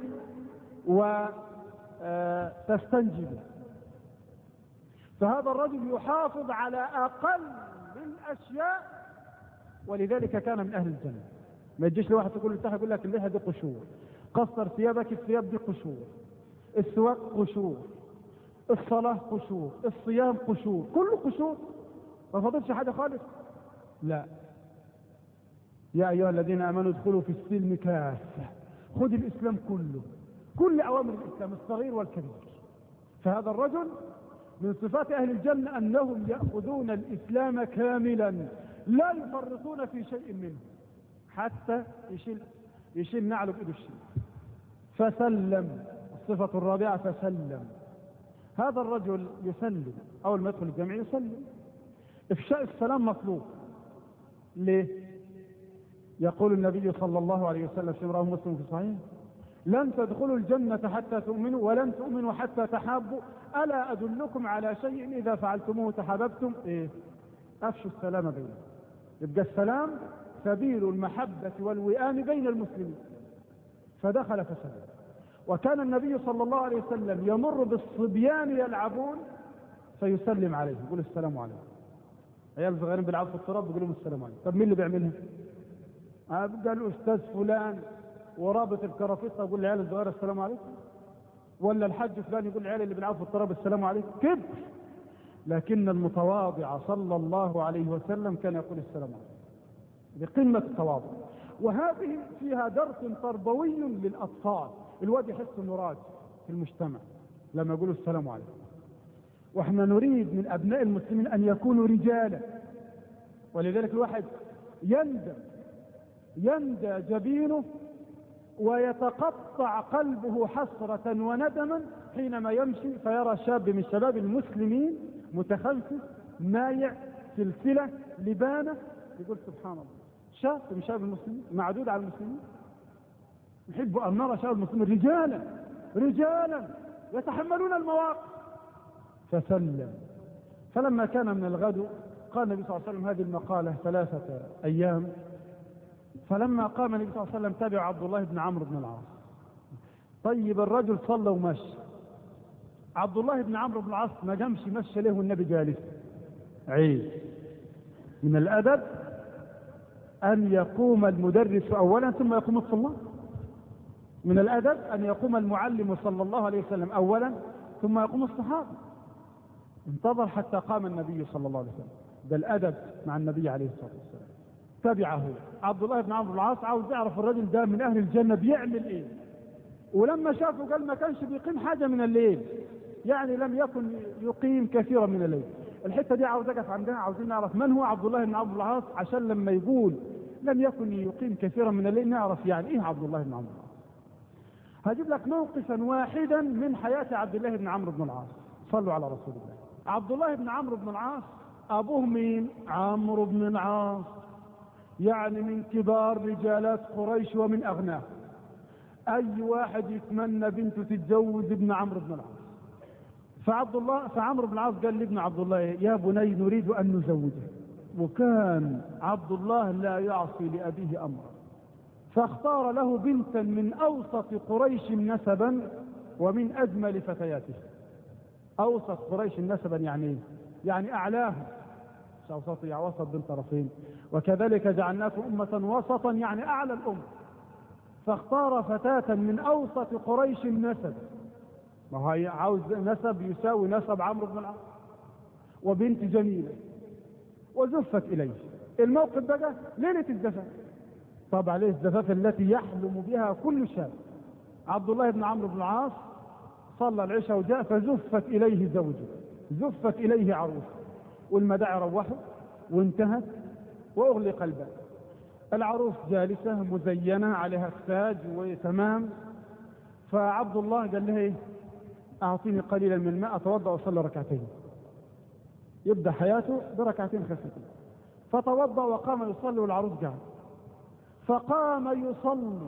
Speaker 2: وتستنجي بها. فهذا الرجل يحافظ على أقل الأشياء، ولذلك كان من أهل الجنة. ما يجيش لواحد تقول له يقول لك اللحية دي قشور، قصر ثيابك الثياب دي قشور، السواك قشور، الصلاة قشور، الصيام قشور، كله قشور، ما فضلش حاجة خالص. لا، يا أيها الذين آمنوا ادخلوا في السلم كافة. خذ الإسلام كله، كل أوامر الإسلام الصغير والكبير. فهذا الرجل من صفات أهل الجنة أنهم يأخذون الإسلام كاملا لا يفرطون في شيء منه، حتى يشيل نعله بإيده الشيء. فسلم. الصفة الرابعة، فسلم. هذا الرجل يسلم أول ما يدخل الجامع يسلم. إفشاء السلام مطلوب. ليه؟ يقول النبي صلى الله عليه وسلم في رواه مسلم في صحيح: لن تدخلوا الجنة حتى تؤمنوا ولن تؤمنوا حتى تحابوا، ألا أدلكم على شيء إذا فعلتموه تحاببتم؟ أفشوا السلام بينكم. يبقى السلام سبيل المحبة والوئام بين المسلمين. فدخل فسلم. وكان النبي صلى الله عليه وسلم يمر بالصبيان يلعبون فيسلم عليه، يقول السلام عليكم. عيال صغيرين بيلعبوا في التراب بيقول لهم السلام عليكم. طب مين اللي بيعملها؟ قال الأستاذ فلان ورابط الكرافطة يقول للعيال الصغيرة السلام عليكم، ولا الحج فلان يقول للعيال اللي بيلعبوا في التراب السلام عليكم كده. لكن المتواضع صلى الله عليه وسلم كان يقول السلام عليكم بقمة التواضع. وهذه فيها درس تربوي للأطفال. الواد يحس انه راجل في المجتمع لما يقولوا السلام عليكم. واحنا نريد من أبناء المسلمين أن يكونوا رجالا، ولذلك الواحد يندى جبينه ويتقطع قلبه حسرة وندما حينما يمشي فيرى شاب من شباب المسلمين متخلف مايع سلسلة لبانة، يقول سبحان الله. شاب من شباب المسلمين معدود على المسلمين، نحب أن نرى شباب المسلمين رجالا يتحملون المواقف. فسلم. فلما كان من الغد قال النبي صلى الله عليه وسلم هذه المقالة 3 أيام. فلما قام النبي صلى الله عليه وسلم تبع عبد الله بن عمرو بن العاص. طيب الرجل صلى ومشى، عبد الله بن عمرو بن العاص ما قامش مشى له والنبي جالس. عيب. من الأدب أن يقوم المدرس أولا ثم يقوم الطلاب. من الأدب أن يقوم المعلم صلى الله عليه وسلم أولا ثم يقوم الصحابة. انتظر حتى قام النبي صلى الله عليه وسلم. ده الأدب مع النبي عليه الصلاة والسلام. تبعه عبد الله بن عمرو بن العاص، عاوز يعرف الرجل ده من أهل الجنة بيعمل إيه. ولما شافه قال ما كانش بيقيم حاجة من الليل، يعني لم يكن يقيم كثيرا من الليل. الحتة دي عاوز أقف عندنا، عاوزين نعرف من هو عبد الله بن عمرو بن العاص، عشان لما يقول لم يكن يقيم كثيرا من الليل نعرف يعني إيه عبد الله بن عمرو بن العاص. هجيب لك موقفا واحدا من حياة عبد الله بن عمرو بن العاص. صلوا على رسول الله. عبد الله بن عمرو بن العاص أبوه مين؟ عمرو بن العاص، يعني من كبار رجالات قريش ومن أغناه. أي واحد يتمنى بنته تتجوز ابن عمرو بن العاص. فعمرو بن العاص قال لابن عبد الله يا بني نريد أن نزوجه. وكان عبد الله لا يعصي لأبيه أمرا، فاختار له بنتا من أوسط قريش نسبا ومن أجمل فتياته. أوسط قريش نسبا يعني أعلاهم، مش أوسط يعني وسط بين طرفين. وكذلك جعلناكم أمة وسطا يعني أعلى الأمة. فاختار فتاة من أوسط قريش نسب، ما هو عاوز نسب يساوي نسب عمرو بن العاص، وبنت جميلة، وزفت إليه. الموقف بقى ليلة الزفاف، طبعا ليلة الزفاف التي يحلم بها كل شاب. عبد الله بن عمرو بن العاص صلى العشاء وجاء، فزفت إليه زوجه، زفت إليه عروسه، والمداعي روحوا وانتهت وأغلق الباب. العروس جالسة مزينة عليها التاج وتمام. فعبد الله قال له ايه؟ أعطيني قليلا من الماء أتوضأ وأصلي ركعتين. يبدأ حياته بركعتين خفيفتين. فتوضأ وقام يصلي والعروس قاعد. فقام يصلي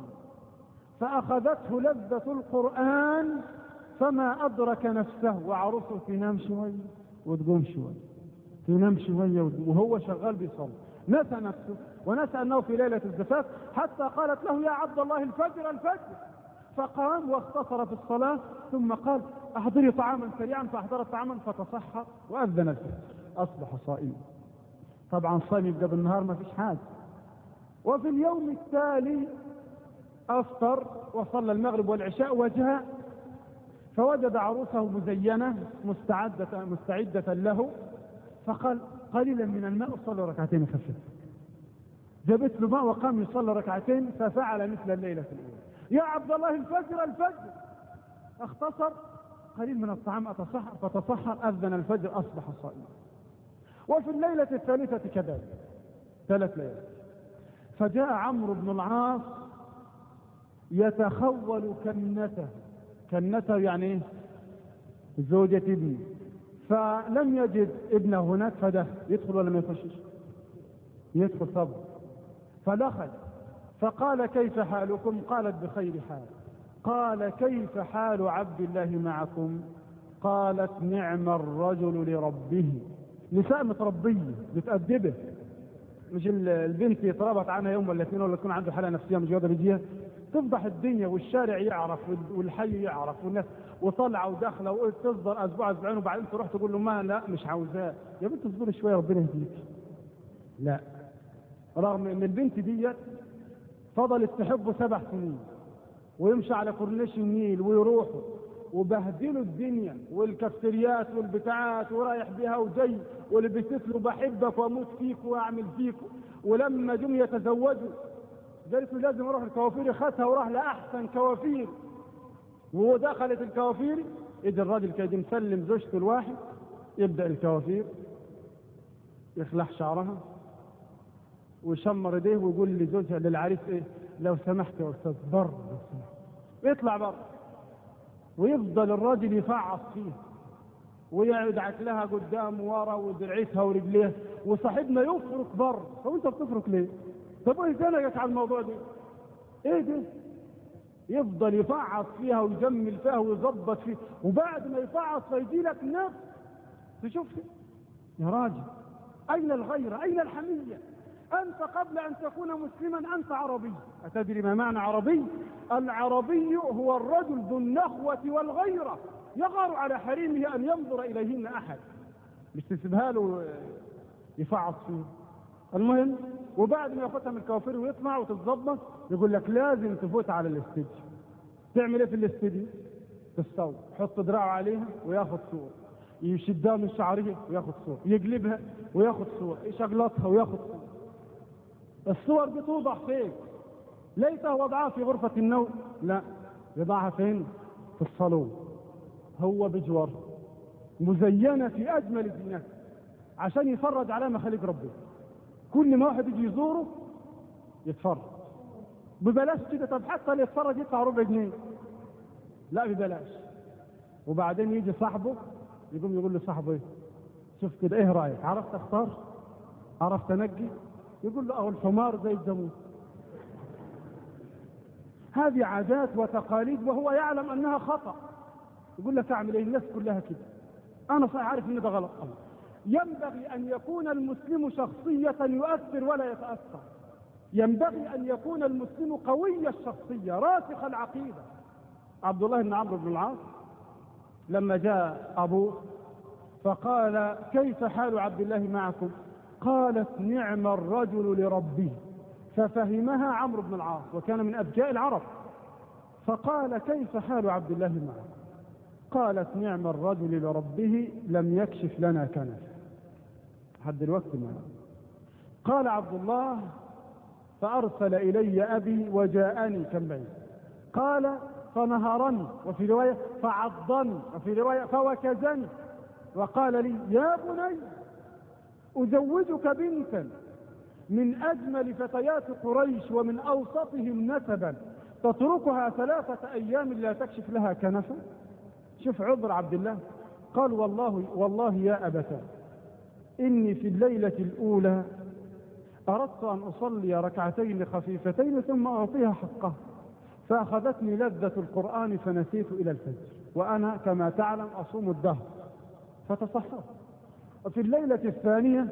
Speaker 2: فأخذته لذة القرآن فما أدرك نفسه، وعروسه تنام شوية وتقوم شوية، تنام شوية وهو شغال بيصلي. نسى نفسه ونسى أنه في ليلة الزفاف، حتى قالت له يا عبد الله الفجر الفجر. فقام واختصر في الصلاة ثم قال أحضري طعاما سريعا، فأحضرت طعاما فتصحى وأذن الفجر، أصبح صائما. طبعا صائم يبقى بالنهار ما فيش حاجة. وفي اليوم التالي أفطر وصلى المغرب والعشاء وجاء فوجد عروسه مزينة مستعدة له، فقال قليلا من الماء وصلى ركعتين خفيفة. جابت له ماء وقام يصلي ركعتين، ففعل مثل الليلة الأولى. يا عبد الله الفجر الفجر. اختصر قليل من الطعام فتصحر أذن الفجر أصبح صائما. وفي الليلة الثالثة كذلك 3 ليالي. فجاء عمرو بن العاص يتخول كنته يعني ايه؟ زوجة ابنه. فلم يجد ابنه هناك فدخل. يدخل ولا ما يخشش؟ يدخل طبعا. فدخل فقال كيف حالكم؟ قالت بخير حال. قال كيف حال عبد الله معكم؟ قالت نعم الرجل لربه. نساء متربية بتأدبه، مش البنت يتربط عنها يوم ولا 2 ولا تكون عنده حالة نفسية مش قادر يجيها، تفضح الدنيا والشارع يعرف والحي يعرف والناس وطلع وداخله وتصدر اسبوع اسبوعين وبعدين تروح تقول له ما لا مش عاوزاه. يا بنت اصبري شويه ربنا يهديك. لا، رغم ان البنت ديت فضلت تحبه 7 سنين ويمشي على كورنيش النيل ويروحوا وبهدلوا الدنيا والكافتريات والبتاعات ورايح بها وجاي ولبست له بحبك واموت فيك واعمل فيك. ولما جم يتزوجوا قالت له لازم اروح الكوافير، خدها وراح لاحسن كوافير. وهو دخلت الكوافير يجي الراجل كده مسلم زوجته الواحد، يبدا الكوافير يخلع شعرها ويشمر ايديه ويقول لزوجها للعريس ايه؟ لو سمحت يا استاذ بره. يطلع بره ويفضل الراجل يفعص فيه ويدعك لها قدام ورا ودرعتها ورجليها، وصاحبنا يفرك بره. طب انت بتفرك ليه؟ طب ايه زنقك على الموضوع ده؟ ايه ده؟ يفضل يفعص فيها ويجمل فيها ويظبط فيها، وبعد ما يفعص فيجي لك نفس تشوف يا راجل. اين الغيرة؟ اين الحمية؟ انت قبل ان تكون مسلما انت عربي. اتدري ما معنى عربي؟ العربي هو الرجل ذو النخوة والغيرة، يغار على حريمه ان ينظر اليهن احد، مش تسيبها له يفعص فيه. المهم، وبعد ما ياخدها من الكوافير ويطلع وتتظبط يقول لك لازم تفوت على الاستديو. تعمل ايه في الاستديو؟ تستوي، يحط دراعه عليها وياخد صور، يشدها من شعرها وياخد صور، يقلبها وياخد صور، يشغلطها وياخد صور. الصور دي توضع فين؟ ليس وضعها في غرفة النوم، لا، يضعها فين؟ في الصالون، هو بجوار مزينة في أجمل الزينات عشان يفرج على مخاليق ربه. كل ما واحد يجي يزوره يتفرج ببلاش كده. طب حتى اللي يتفرج يدفع ربع جنيه، لا ببلاش. وبعدين يجي صاحبه يقوم يقول له صاحبه ايه؟ شوف كده ايه رايك؟ عرفت اختار؟ عرفت انقي؟ يقول له اهو الحمار زي الجاموس. هذه عادات وتقاليد وهو يعلم انها خطأ. يقول لك اعمل ايه؟ الناس كلها كده، انا صحيح عارف ان ده غلط. ينبغي ان يكون المسلم شخصية يؤثر ولا يتأثر. ينبغي ان يكون المسلم قوي الشخصية راسخ العقيدة. عبد الله بن عمرو بن العاص لما جاء ابوه فقال كيف حال عبد الله معكم؟ قالت نعم الرجل لربه. ففهمها عمرو بن العاص وكان من أذكياء العرب، فقال كيف حال عبد الله معكم؟ قالت نعم الرجل لربه لم يكشف لنا كنف. حد الوقت ما قال عبد الله فأرسل إلي أبي وجاءني كم بعيد. قال فنهرني، وفي رواية فعضني، وفي رواية فوكزني، وقال لي يا بني أزوجك بنتا من أجمل فتيات قريش ومن أوسطهم نسبا تتركها 3 أيام لا تكشف لها كنفا. شوف عذر عبد الله. قال والله يا أبتاه إني في الليلة الأولى أردت أن أصلي ركعتين خفيفتين ثم أعطيها حقها، فأخذتني لذة القرآن فنسيت إلى الفجر، وأنا كما تعلم أصوم الدهر فتصحرت. وفي الليلة الثانية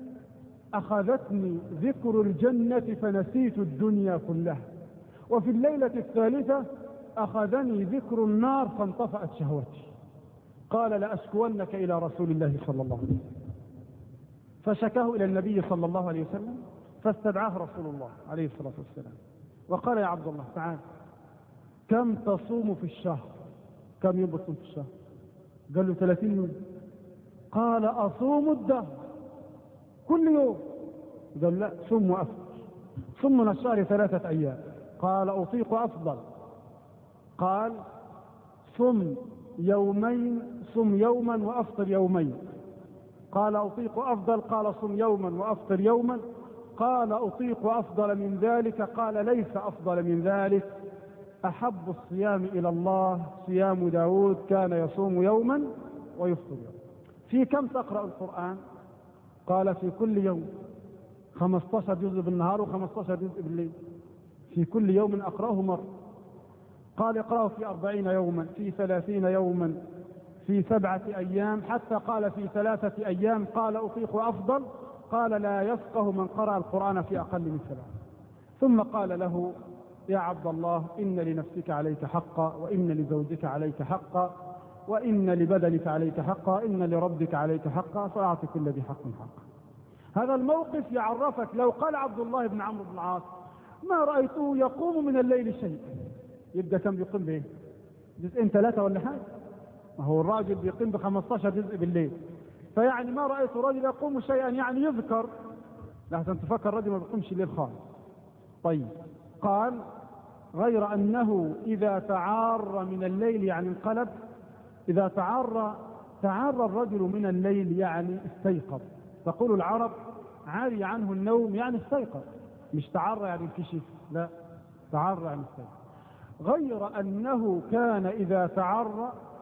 Speaker 2: أخذتني ذكر الجنة فنسيت الدنيا كلها. وفي الليلة الثالثة أخذني ذكر النار فانطفأت شهوتي. قال لأشكونك إلى رسول الله صلى الله عليه وسلم. فشكاه إلى النبي صلى الله عليه وسلم، فاستدعاه رسول الله عليه الصلاة والسلام وقال يا عبد الله تعال، كم تصوم في الشهر؟ كم يوم تصوم في الشهر؟ قال له 30 يوم. قال أصوم الدهر كل يوم؟ قال لا، صم وأفطر. صم من الشهر 3 أيام. قال أطيق أفضل. قال صم يومين، صم يوما وأفطر يومين. قال أطيق أفضل. قال صم يوما وأفطر يوما. قال أطيق أفضل من ذلك. قال ليس أفضل من ذلك. أحب الصيام إلى الله صيام داود كان يصوم يوما ويفطر يوما. في كم تقرأ القرآن؟ قال في كل يوم 15 جزء بالنهار و15 جزء بالليل. في كل يوم أقرأه مرة. قال اقرأه في 40 يوما، في 30 يوما، في 7 أيام، حتى قال في 3 أيام. قال أطيق أفضل. قال لا يفقه من قرأ القرآن في أقل من 3. ثم قال له يا عبد الله إن لنفسك عليك حقا، وإن لزوجك عليك حقا، وإن لبدنك عليك حقا، إن لربك عليك حقا، فأعطي كل ذي حق حقا. هذا الموقف يعرفك لو قال عبد الله بن عمرو بن العاص ما رأيته يقوم من الليل شيء، يبدأ كم بيقوم به؟ جزئين 3 ولا حاجة؟ ما هو الراجل بيقوم ب15 جزء بالليل، فيعني ما رأيت رجل يقوم شيئا يعني يذكر، لحسن تفكر رجل ما بيقومش الليل خالص. طيب قال غير أنه إذا تعار من الليل يعني انقلب. إذا تعار الرجل من الليل يعني استيقظ. تقول العرب عاري عنه النوم يعني استيقظ، مش تعار يعني انكشف، لا، تعار يعني استيقظ. غير أنه كان إذا تعار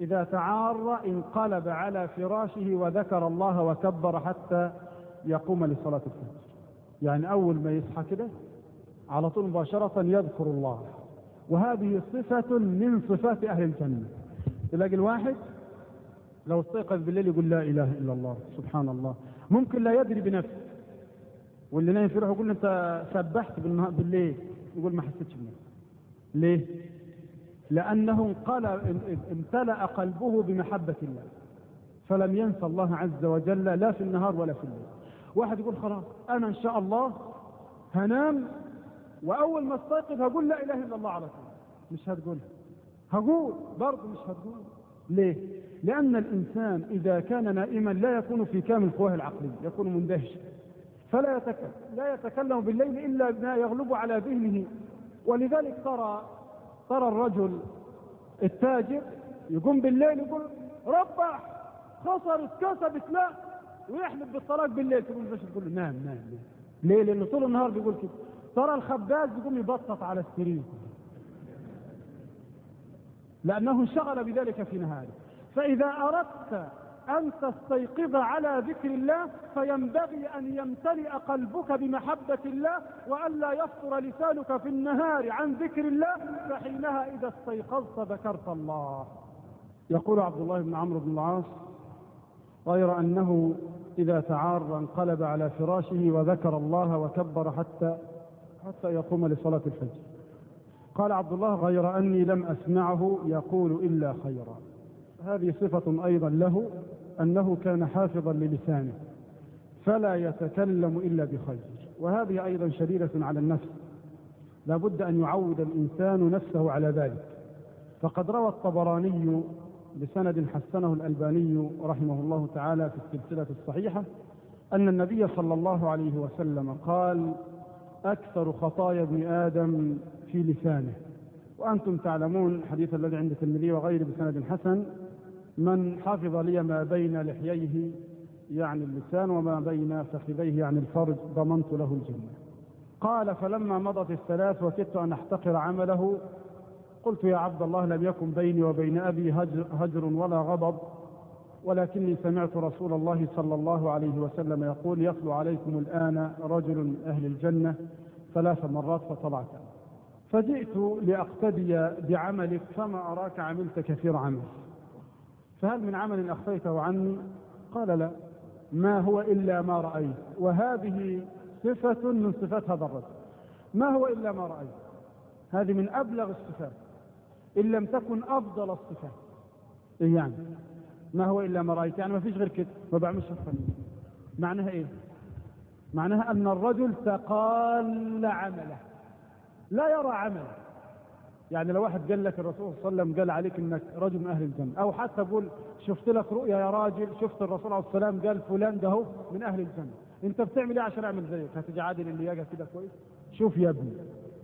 Speaker 2: إذا تعار انقلب على فراشه وذكر الله وكبر حتى يقوم لصلاة الفجر. يعني أول ما يصحى كده على طول مباشرة يذكر الله، وهذه صفة من صفات أهل الجنة. تلاقي الواحد لو استيقظ بالليل يقول لا إله إلا الله سبحان الله، ممكن لا يدري بنفسه، واللي نايم في روحه يقول له أنت سبحت بالليل، يقول ما حسيتش بنفسه. ليه؟ لأنه امتلأ قلبه بمحبة الله، فلم ينسى الله عز وجل لا في النهار ولا في الليل. واحد يقول خلاص أنا إن شاء الله هنام وأول ما استيقظ هقول لا إله إلا الله على طول، مش هتقولها، هقول برضه مش هتقول. ليه؟ لأن الإنسان إذا كان نائما لا يكون في كامل قواه العقلية، يكون مندهشا، فلا لا يتكلم بالليل إلا ما يغلب على ذهنه. ولذلك ترى الرجل التاجر يقوم بالليل يقول ربح خسر اتكسبت لا، ويحلف بالطلاق بالليل، تقول باش تقول له نام نام نام. ليه؟ لأنه طول النهار بيقول كده. ترى الخباز يقوم يبطط على السرير لأنه انشغل بذلك في نهاره. فإذا أردت أن تستيقظ على ذكر الله فينبغي أن يمتلئ قلبك بمحبة الله، وألا يفطر لسانك في النهار عن ذكر الله، فحينها إذا استيقظت ذكرت الله. يقول عبد الله بن عمرو بن العاص غير أنه إذا تعار انقلب على فراشه وذكر الله وكبر حتى يقوم لصلاة الفجر. قال عبد الله غير أني لم أسمعه يقول إلا خيرا. هذه صفة أيضا له، أنه كان حافظا للسانه فلا يتكلم إلا بخير، وهذه أيضا شديدة على النفس، لا بد أن يعود الإنسان نفسه على ذلك. فقد روى الطبراني بسند حسنه الألباني رحمه الله تعالى في السلسلة الصحيحة أن النبي صلى الله عليه وسلم قال أكثر خطايا ابن آدم في لسانه. وأنتم تعلمون الحديث الذي عند الترمذي وغيره بسند حسن من حفظ لي ما بين لحييه يعني اللسان وما بين فخذيه يعني الفرج ضمنت له الجنة. قال فلما مضت الثلاث وكدت أن أحتقر عمله قلت يا عبد الله لم يكن بيني وبين أبي هجر ولا غضب، ولكني سمعت رسول الله صلى الله عليه وسلم يقول يخلو عليكم الآن رجل أهل الجنة 3 مرات فطلعت، فجئت لأقتدي بعملك فما أراك عملت كثير عمل، فهل من عمل أخفيته عني؟ قال لا، ما هو إلا ما رأيت. وهذه صفة من صفات هذا الرجل، ما هو إلا ما رأيت، هذه من أبلغ الصفات إن لم تكن أفضل الصفات. إيه يعني ما هو إلا ما رأيت؟ يعني ما فيش غير كده، ما بعملش الفن. معناها إيه؟ معناها أن الرجل تقال عمله، لا يرى عمله. يعني لو واحد قال لك الرسول صلى الله عليه وسلم قال عليك انك رجل من اهل الجنه، او حتى قول شفت لك رؤيا يا راجل، شفت الرسول عليه الصلاه والسلام قال فلان ده هو من اهل الجنه، انت بتعمل ايه عشان اعمل زيك؟ هتيجي عادل اللي يجي كده كويس؟ شوف يا ابني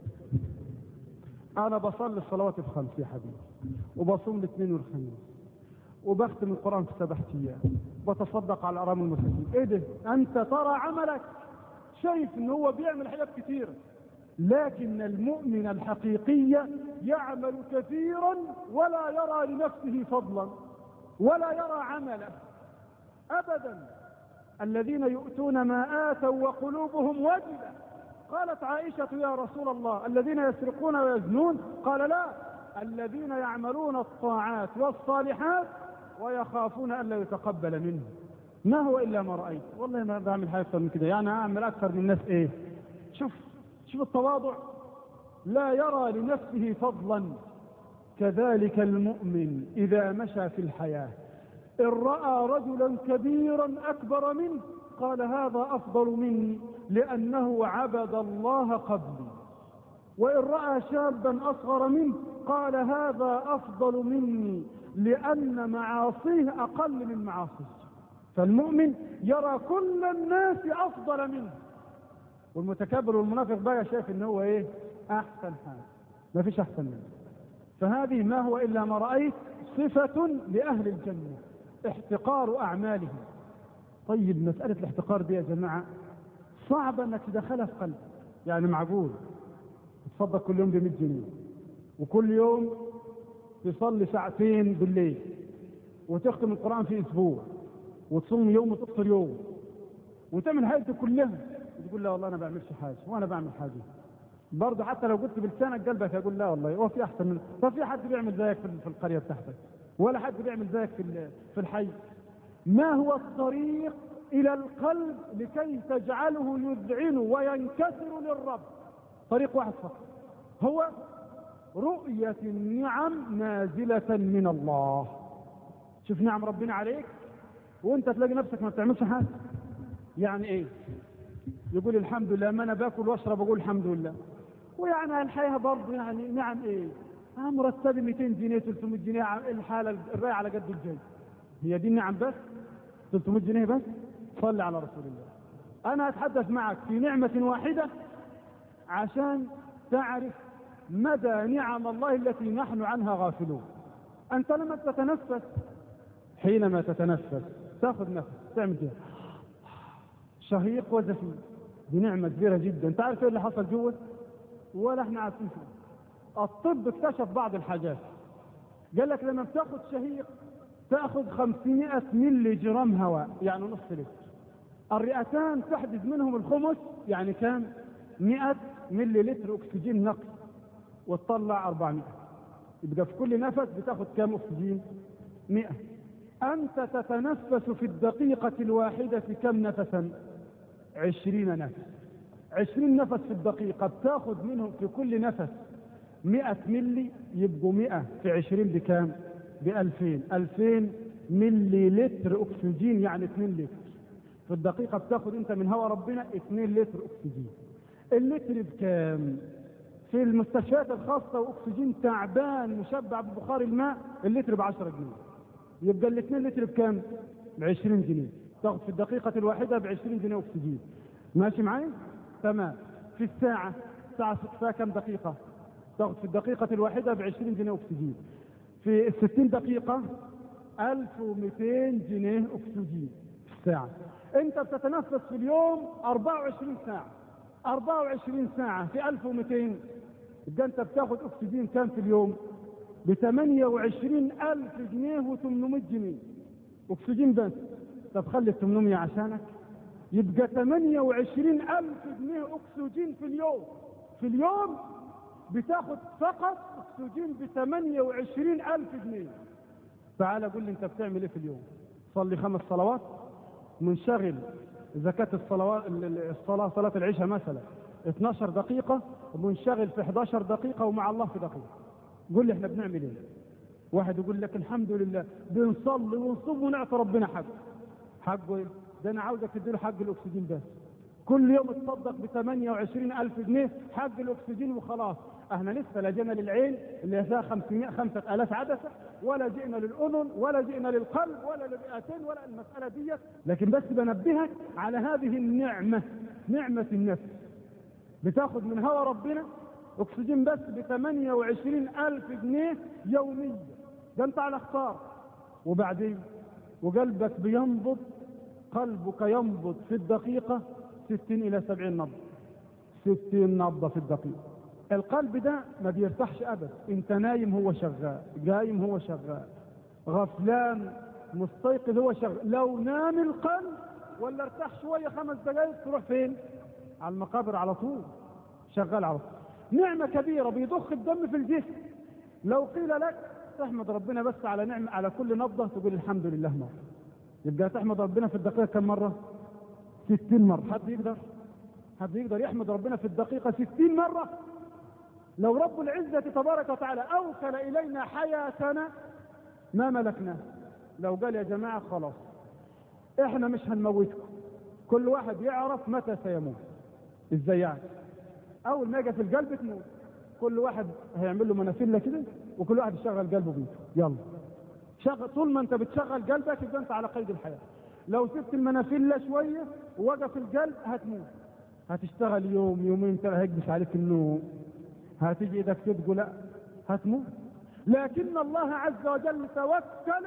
Speaker 2: انا بصلي الصلوات ب5 يا حبيبي، وبصوم الاثنين والخميس، وبختم القران في 7 ايام، وبتصدق على الارامل المساكين. ايه ده؟ انت ترى عملك شايف ان هو بيعمل حاجات كثيره، لكن المؤمن الحقيقي يعمل كثيرا ولا يرى لنفسه فضلا ولا يرى عملا أبدا. الذين يؤتون ما آتوا وقلوبهم وجلة. قالت عائشة يا رسول الله الذين يسرقون ويزنون؟ قال لا، الذين يعملون الطاعات والصالحات ويخافون أن لا يتقبل منهم. ما هو إلا ما رأيت. والله ما بعمل حاجة أكثر من كده، يعني أعمل أكثر من الناس. إيه؟ شوف التواضع، لا يرى لنفسه فضلا. كذلك المؤمن إذا مشى في الحياة إن رأى رجلا كبيرا أكبر منه قال هذا أفضل مني لأنه عبد الله قبلي، وإن رأى شابا أصغر منه قال هذا أفضل مني لأن معاصيه أقل من معاصيه. فالمؤمن يرى كل الناس أفضل منه، والمتكبر والمنافق بقى شايف ان هو ايه؟ احسن حاجه، ما فيش احسن منه. فهذه ما هو الا ما رايت صفه لاهل الجنه، احتقار اعمالهم. طيب مساله الاحتقار دي يا جماعه صعبه انك تدخلها في قلبك. يعني معقول تصدق كل يوم ب100 جنيه وكل يوم تصلي 2 ساعة بالليل وتختم القرآن في أسبوع، وتصوم يوم وتفطر يوم، وتعمل حياتك كلها، وتقول لا والله أنا بعملش حاجة وأنا بعمل حاجة. برضه حتى لو قلت بلسانك قلبك يقول لا والله هو في أحسن من، ففي حد بيعمل زيك في القرية بتاعتك، ولا حد بيعمل زيك في الحي. ما هو الطريق إلى القلب لكي تجعله يذعن وينكسر للرب؟ طريق واحد فقط، هو رؤية النعم نازلة من الله. شوف نعم ربنا عليك وانت تلاقي نفسك ما بتعملش حاجة. يعني ايه؟ يقول الحمد لله، ما انا باكل واشرب اقول الحمد لله. ويعني الحياة برضه يعني نعم ايه؟ مرتبي 200 جنيه 300 جنيه، الحالة الراية على قد الجاي. هي دي النعم بس؟ 300 جنيه بس؟ صلي على رسول الله. انا اتحدث معك في نعمة واحدة عشان تعرف مدى نعم الله التي نحن عنها غافلون. انت لما تتنفس، حينما تتنفس تاخذ نفس تعمل كده شهيق وزفير، دي نعمة كبيرة جدا. انت عارف ايه اللي حصل جوه؟ ولا احنا عارفين شيء. الطب اكتشف بعض الحاجات، قال لك لما بتاخذ شهيق تاخذ 500 ملي جرام هواء، يعني نص لتر. الرئتان تحدث منهم الخمس، يعني كام؟ 100 ملي لتر اكسجين نقي، وتطلع 400. يبقى في كل نفس بتاخذ كام اكسجين؟ 100. انت تتنفس في الدقيقة الواحدة كم نفسا؟ 20 نفس. 20 نفس في الدقيقة، بتاخذ منهم في كل نفس 100 ملي، يبقوا 100 في 20 بكام؟ ب2000. 2000 ملي لتر اكسجين، يعني 2 لتر في الدقيقة بتاخذ انت من هواء ربنا 2 لتر اكسجين. اللتر بكام؟ في المستشفيات الخاصة واكسجين تعبان مشبع ببخار الماء اللتر ب10 جنيه. يبقى ال2 لتر بكام؟ ب20 جنيه. تاخذ في الدقيقة الواحدة ب20 جنيه اكسجين. ماشي معي؟ تمام. في الساعة، ساعة فيها كم دقيقة؟ تاخذ في الدقيقة الواحدة ب20 جنيه اكسجين. في 60 دقيقة 1200 جنيه اكسجين في الساعة. انت بتتنفس في اليوم 24 ساعة. 24 ساعة في 1200، يبقى انت بتاخذ اكسجين كام في اليوم؟ ب28,000 جنيه و800 جنيه اكسجين بس. طب خلي 800 عشانك، يبقى 28,000 جنيه اكسجين في اليوم. في اليوم بتاخذ فقط اكسجين ب28,000 جنيه. تعال قول لي انت بتعمل ايه في اليوم؟ صلي 5 صلوات، منشغل زكاة الصلاة، صلاة العشاء مثلا 12 دقيقة، ومنشغل في 11 دقيقة ومع الله في دقيقة. قول لي احنا بنعمل ايه؟ واحد يقول لك الحمد لله بنصلي ونصوم ونعطي ربنا حقه ايه؟ ده انا عاوزك تديله حق الاكسجين بس. كل يوم تصدق ب28,000 جنيه حق الاكسجين وخلاص. احنا لسه لا جينا للعين اللي فيها 5,000 عدسة، ولا جئنا للأذن، ولا جئنا للقلب، ولا للرئتين، ولا المسألة دي. لكن بس بنبهك على هذه النعمة، نعمة النفس. بتاخد من هوا ربنا اكسجين بس ب28,000 جنيه يوميا. ده انت على اختار. وبعدين وقلبك بينبض، قلبك ينبض في الدقيقة 60 إلى 70 نبضة. 60 نبضة في الدقيقة. القلب ده ما بيرتاحش أبدا. انت نايم هو شغال، قايم هو شغال، غفلان مستيقظ هو شغال. لو نام القلب ولا ارتاح شوية 5 دقائق تروح فين؟ على المقابر على طول، شغال على طول. نعمة كبيرة، بيضخ الدم في الجسم. لو قيل لك تحمد ربنا بس على نعمة، على كل نبضة تقول الحمد لله مرة. يبقى تحمد ربنا في الدقيقة كم مرة؟ 60 مرة. حد يقدر يحمد ربنا في الدقيقة 60 مرة؟ لو رب العزة تبارك وتعالى أوكل إلينا حياتنا ما ملكناه. لو قال يا جماعة خلاص احنا مش هنموتكم، كل واحد يعرف متى سيموت. ازاي يعني؟ اول ما يجي في القلب تموت. كل واحد هيعمل له منافله كده، وكل واحد يشغل قلبه بيته. يلا شغل. طول ما انت بتشغل قلبك يبقى انت على قيد الحياه. لو سبت المنافله شويه ووقف القلب هتموت. هتشتغل يوم يومين 3 هيكبس عليك النوم، هتيجي ايدك تقول لا هتموت. لكن الله عز وجل توكل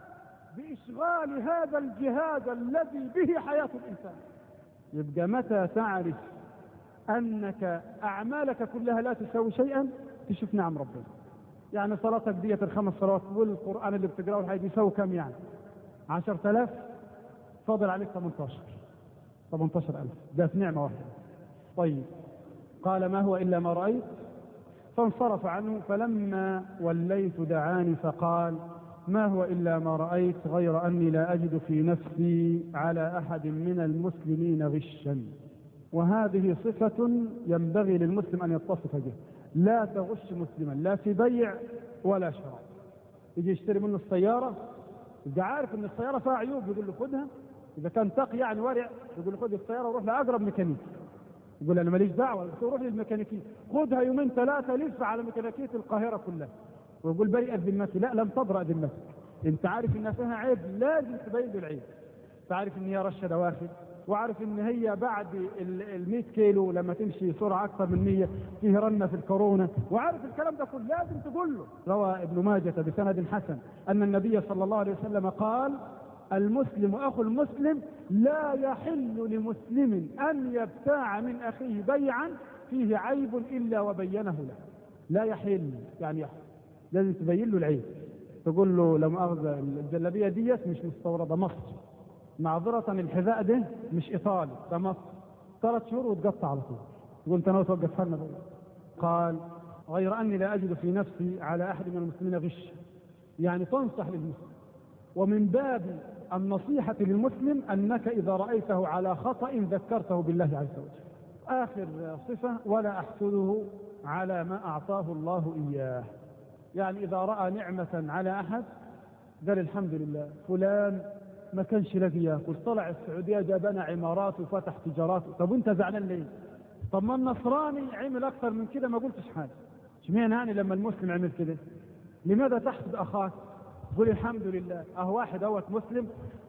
Speaker 2: بإشغال هذا الجهاز الذي به حياة الإنسان. يبقى متى تعرف أنك أعمالك كلها لا تساوي شيئا؟ تشوف نعم ربنا. يعني صلاتك ديت ال5 صلوات والقرآن اللي بتقرأه الحاجة يساوي كم يعني؟ 10,000 فاضل عليك 18,000 ده في نعمة واحدة. طيب قال ما هو إلا ما رأيت، فانصرف عنه. فلما وليت دعاني فقال ما هو إلا ما رأيت غير أني لا أجد في نفسي على أحد من المسلمين غشا. وهذه صفة ينبغي للمسلم أن يتصف بها، لا تغش مسلما لا في بيع ولا شراء. يجي يشتري منه السيارة، يبقى عارف ان السيارة فيها عيوب، يقول له خدها. إذا كان تقي يعني ورع، يقول له خد السيارة وروح لأقرب ميكانيكي. يقول أنا ماليش دعوة، روح للميكانيكي، خدها يومين 3 لف على ميكانيكية القاهرة كلها، ويقول بريئة ذمتي. لا، لم تبرأ ذمتك. انت عارف انها فيها عيب، لازم تبين له العيب. انت عارف ان هي رشة دواخل، وعارف ان هي بعد ال100 كيلو لما تمشي سرعة اكثر من 100 فيه رنة في الكورونا، وعارف الكلام ده كله، لازم تقول له. روى ابن ماجة بسند حسن ان النبي صلى الله عليه وسلم قال المسلم اخو المسلم لا يحل لمسلم ان يبتاع من اخيه بيعا فيه عيب الا وبينه له. لا يحل يعني يحل، لازم تبين له العيب. تقول له لو مؤاخذة الجلابية ديت مش مستوردة مصر، معذرة الحذاء ده مش ايطالي، ده مصر، 3 شهور وتقطع على طول. تقول انت ناوي توقف حالنا بقى. قال غير اني لا اجد في نفسي على احد من المسلمين غش، يعني تنصح للمسلم. ومن باب النصيحة للمسلم انك اذا رأيته على خطأ ذكرته بالله عز وجل. اخر صفة ولا احسده على ما اعطاه الله اياه. يعني اذا رأى نعمة على احد قال الحمد لله، فلان ما كانش لاقي ياكل، طلع السعودية جابنا عمارات وفتح تجارات. طب وانت زعلان ليه؟ طب ما النصراني عمل اكثر من كده ما قلتش حاجة. اشمعنى يعني لما المسلم عمل كده؟ لماذا تحسد اخاك؟ قل الحمد لله، اهو واحد اهوت مسلم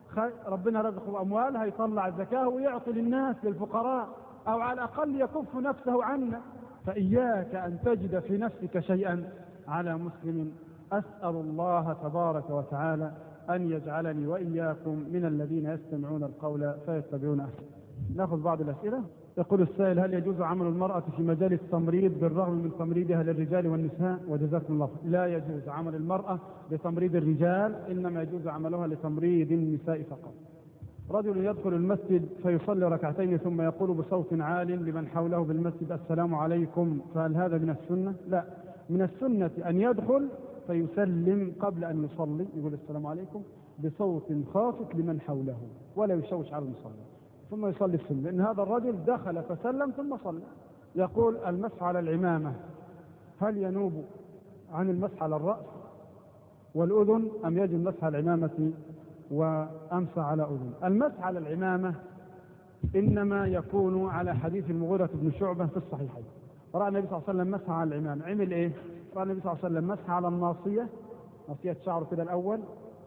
Speaker 2: ربنا رزقه اموال هيطلع الزكاة ويعطي للناس للفقراء، او على الاقل يكف نفسه عنا. فاياك ان تجد في نفسك شيئا على مسلم. اسأل الله تبارك وتعالى أن يجعلني وإياكم من الذين يستمعون القول فيتبعون أحسنه. نأخذ بعض الأسئلة. يقول السائل هل يجوز عمل المرأة في مجال التمريض بالرغم من تمريضها للرجال والنساء؟ وجزاكم الله خير. لا يجوز عمل المرأة لتمريض الرجال، إنما يجوز عملها لتمريض النساء فقط. رجل يدخل المسجد فيصلي ركعتين ثم يقول بصوت عال لمن حوله بالمسجد السلام عليكم، فهل هذا من السنة؟ لا، من السنة أن يدخل فيسلم قبل أن يصلي، يقول السلام عليكم بصوت خافت لمن حوله ولا يشوش على المصلي، ثم يصلي السنة، لأن هذا الرجل دخل فسلم ثم صلى. يقول المسح على العمامة هل ينوب عن المسح على الرأس والأذن أم يجب المسح على العمامة وأمسح على أذن؟ المسح على العمامة إنما يكون على حديث المغيرة بن شعبة في الصحيحين. رأى النبي صلى الله عليه وسلم مسح على العمامة، عمل إيه؟ رأى النبي صلى الله عليه وسلم مسح على الناصية، ناصية شعره كده الأول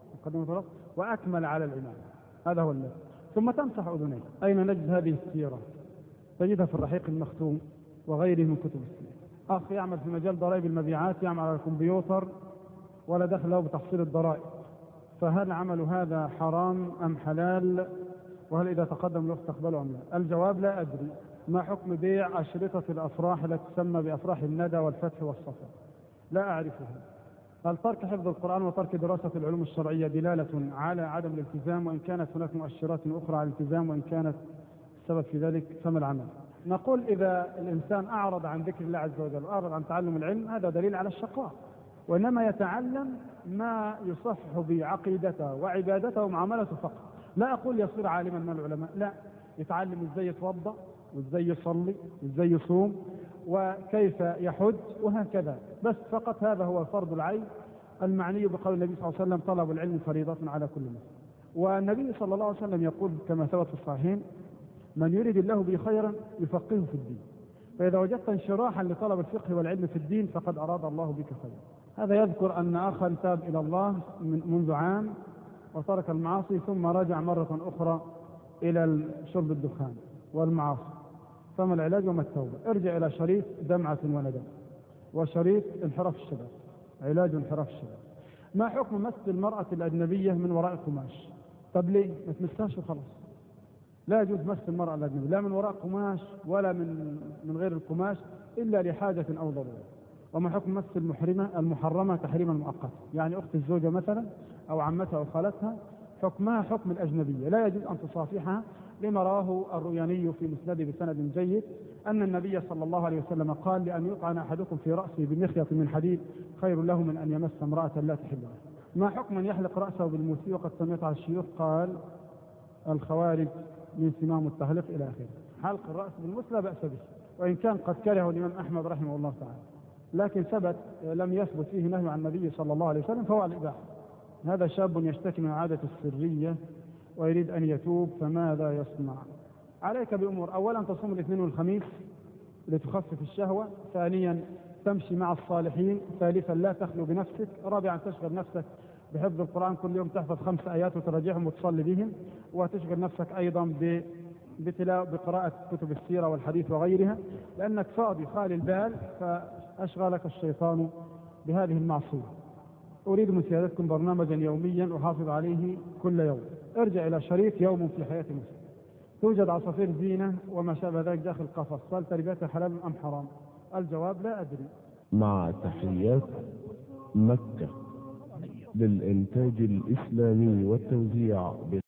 Speaker 2: وأكمل على العمامة، هذا هو الذي، ثم تمسح أذنيه. أين نجد هذه السيرة؟ تجدها في الرحيق المختوم وغيره من كتب السيرة. أخ يعمل في مجال ضرائب المبيعات، يعمل على الكمبيوتر ولا دخل له بتحصيل الضرائب، فهل عمل هذا حرام أم حلال؟ وهل إذا تقدم له تقبله أم لا؟ الجواب لا أدري. ما حكم بيع أشرطة الأفراح التي تسمى بأفراح الندى والفتح والصفا؟ لا أعرفها. هل ترك حفظ القرآن وترك دراسة العلوم الشرعية دلالة على عدم الالتزام، وإن كانت هناك مؤشرات أخرى على الالتزام، وإن كانت السبب في ذلك فما العمل؟ نقول إذا الإنسان أعرض عن ذكر الله عز وجل وأعرض عن تعلم العلم هذا دليل على الشقاء، وإنما يتعلم ما يصحح بعقيدته وعبادته ومعاملته فقط. لا أقول يصير عالما من العلماء، لا، يتعلم إزاي يتوضأ وإزاي يصلي وإزاي يصوم وكيف يحج وهكذا، بس فقط هذا هو فرض العين المعني بقول النبي صلى الله عليه وسلم طلب العلم فريضة على كل مسلم. والنبي صلى الله عليه وسلم يقول كما ثبت في الصحيحين من يريد الله به خيرا يفقهه في الدين، فإذا وجدت انشراحا لطلب الفقه والعلم في الدين فقد أراد الله بك خيرا. هذا يذكر أن أخا تاب إلى الله منذ عام وترك المعاصي ثم رجع مرة أخرى إلى شرب الدخان والمعاصي، فما العلاج وما التوبة؟ ارجع إلى شريط دمعة وندم وشريط انحراف الشباب، علاج انحراف الشباب. ما حكم مس المرأة الأجنبية من وراء قماش؟ طب ليه؟ ما تمسهاش وخلاص. لا يجوز مس المرأة الأجنبية لا من وراء قماش ولا من غير القماش إلا لحاجة أو ضرورة. وما حكم مس المحرمة تحريما مؤقتا، يعني أخت الزوجة مثلا أو عمتها أو خالتها حكمها حكم الأجنبية، لا يجوز أن تصافحها، لما رواه الروياني في مسنده بسند جيد أن النبي صلى الله عليه وسلم قال: لأن يطعن أحدكم في رأسه بمخيط من حديد خير له من أن يمس امرأة لا تحل له. ما حكم من يحلق رأسه بالموسي وقد سمعت على الشيوخ قال الخوارج من سمام التحلق إلى آخره. حلق الرأس بالموس لا بأس به، وإن كان قد كرهه الإمام أحمد رحمه الله تعالى، لكن لم يثبت فيه نهي عن النبي صلى الله عليه وسلم، فهو الإباحة. هذا شاب يشتكي من عادة السرية ويريد أن يتوب، فماذا يصنع؟ عليك بأمور: أولا تصوم الاثنين والخميس لتخفف الشهوة، ثانيا تمشي مع الصالحين، ثالثا لا تخلو بنفسك، رابعا تشغل نفسك بحفظ القرآن، كل يوم تحفظ 5 آيات وتراجعهم وتصلي بهم، وتشغل نفسك أيضا بقراءة كتب السيرة والحديث وغيرها، لأنك فاضي خالي البال، فأشغلك الشيطان بهذه المعصية. أريد من سيادتكم برنامجا يوميا أحافظ عليه كل يوم. ارجع إلى شريط يوم في حياة مسلم. توجد عصافير زينة وما شابه ذلك داخل قفص، هل تربيتها حلال أم حرام؟ الجواب: لا أدري.
Speaker 1: مع تحيات مكة للإنتاج الإسلامي والتوزيع.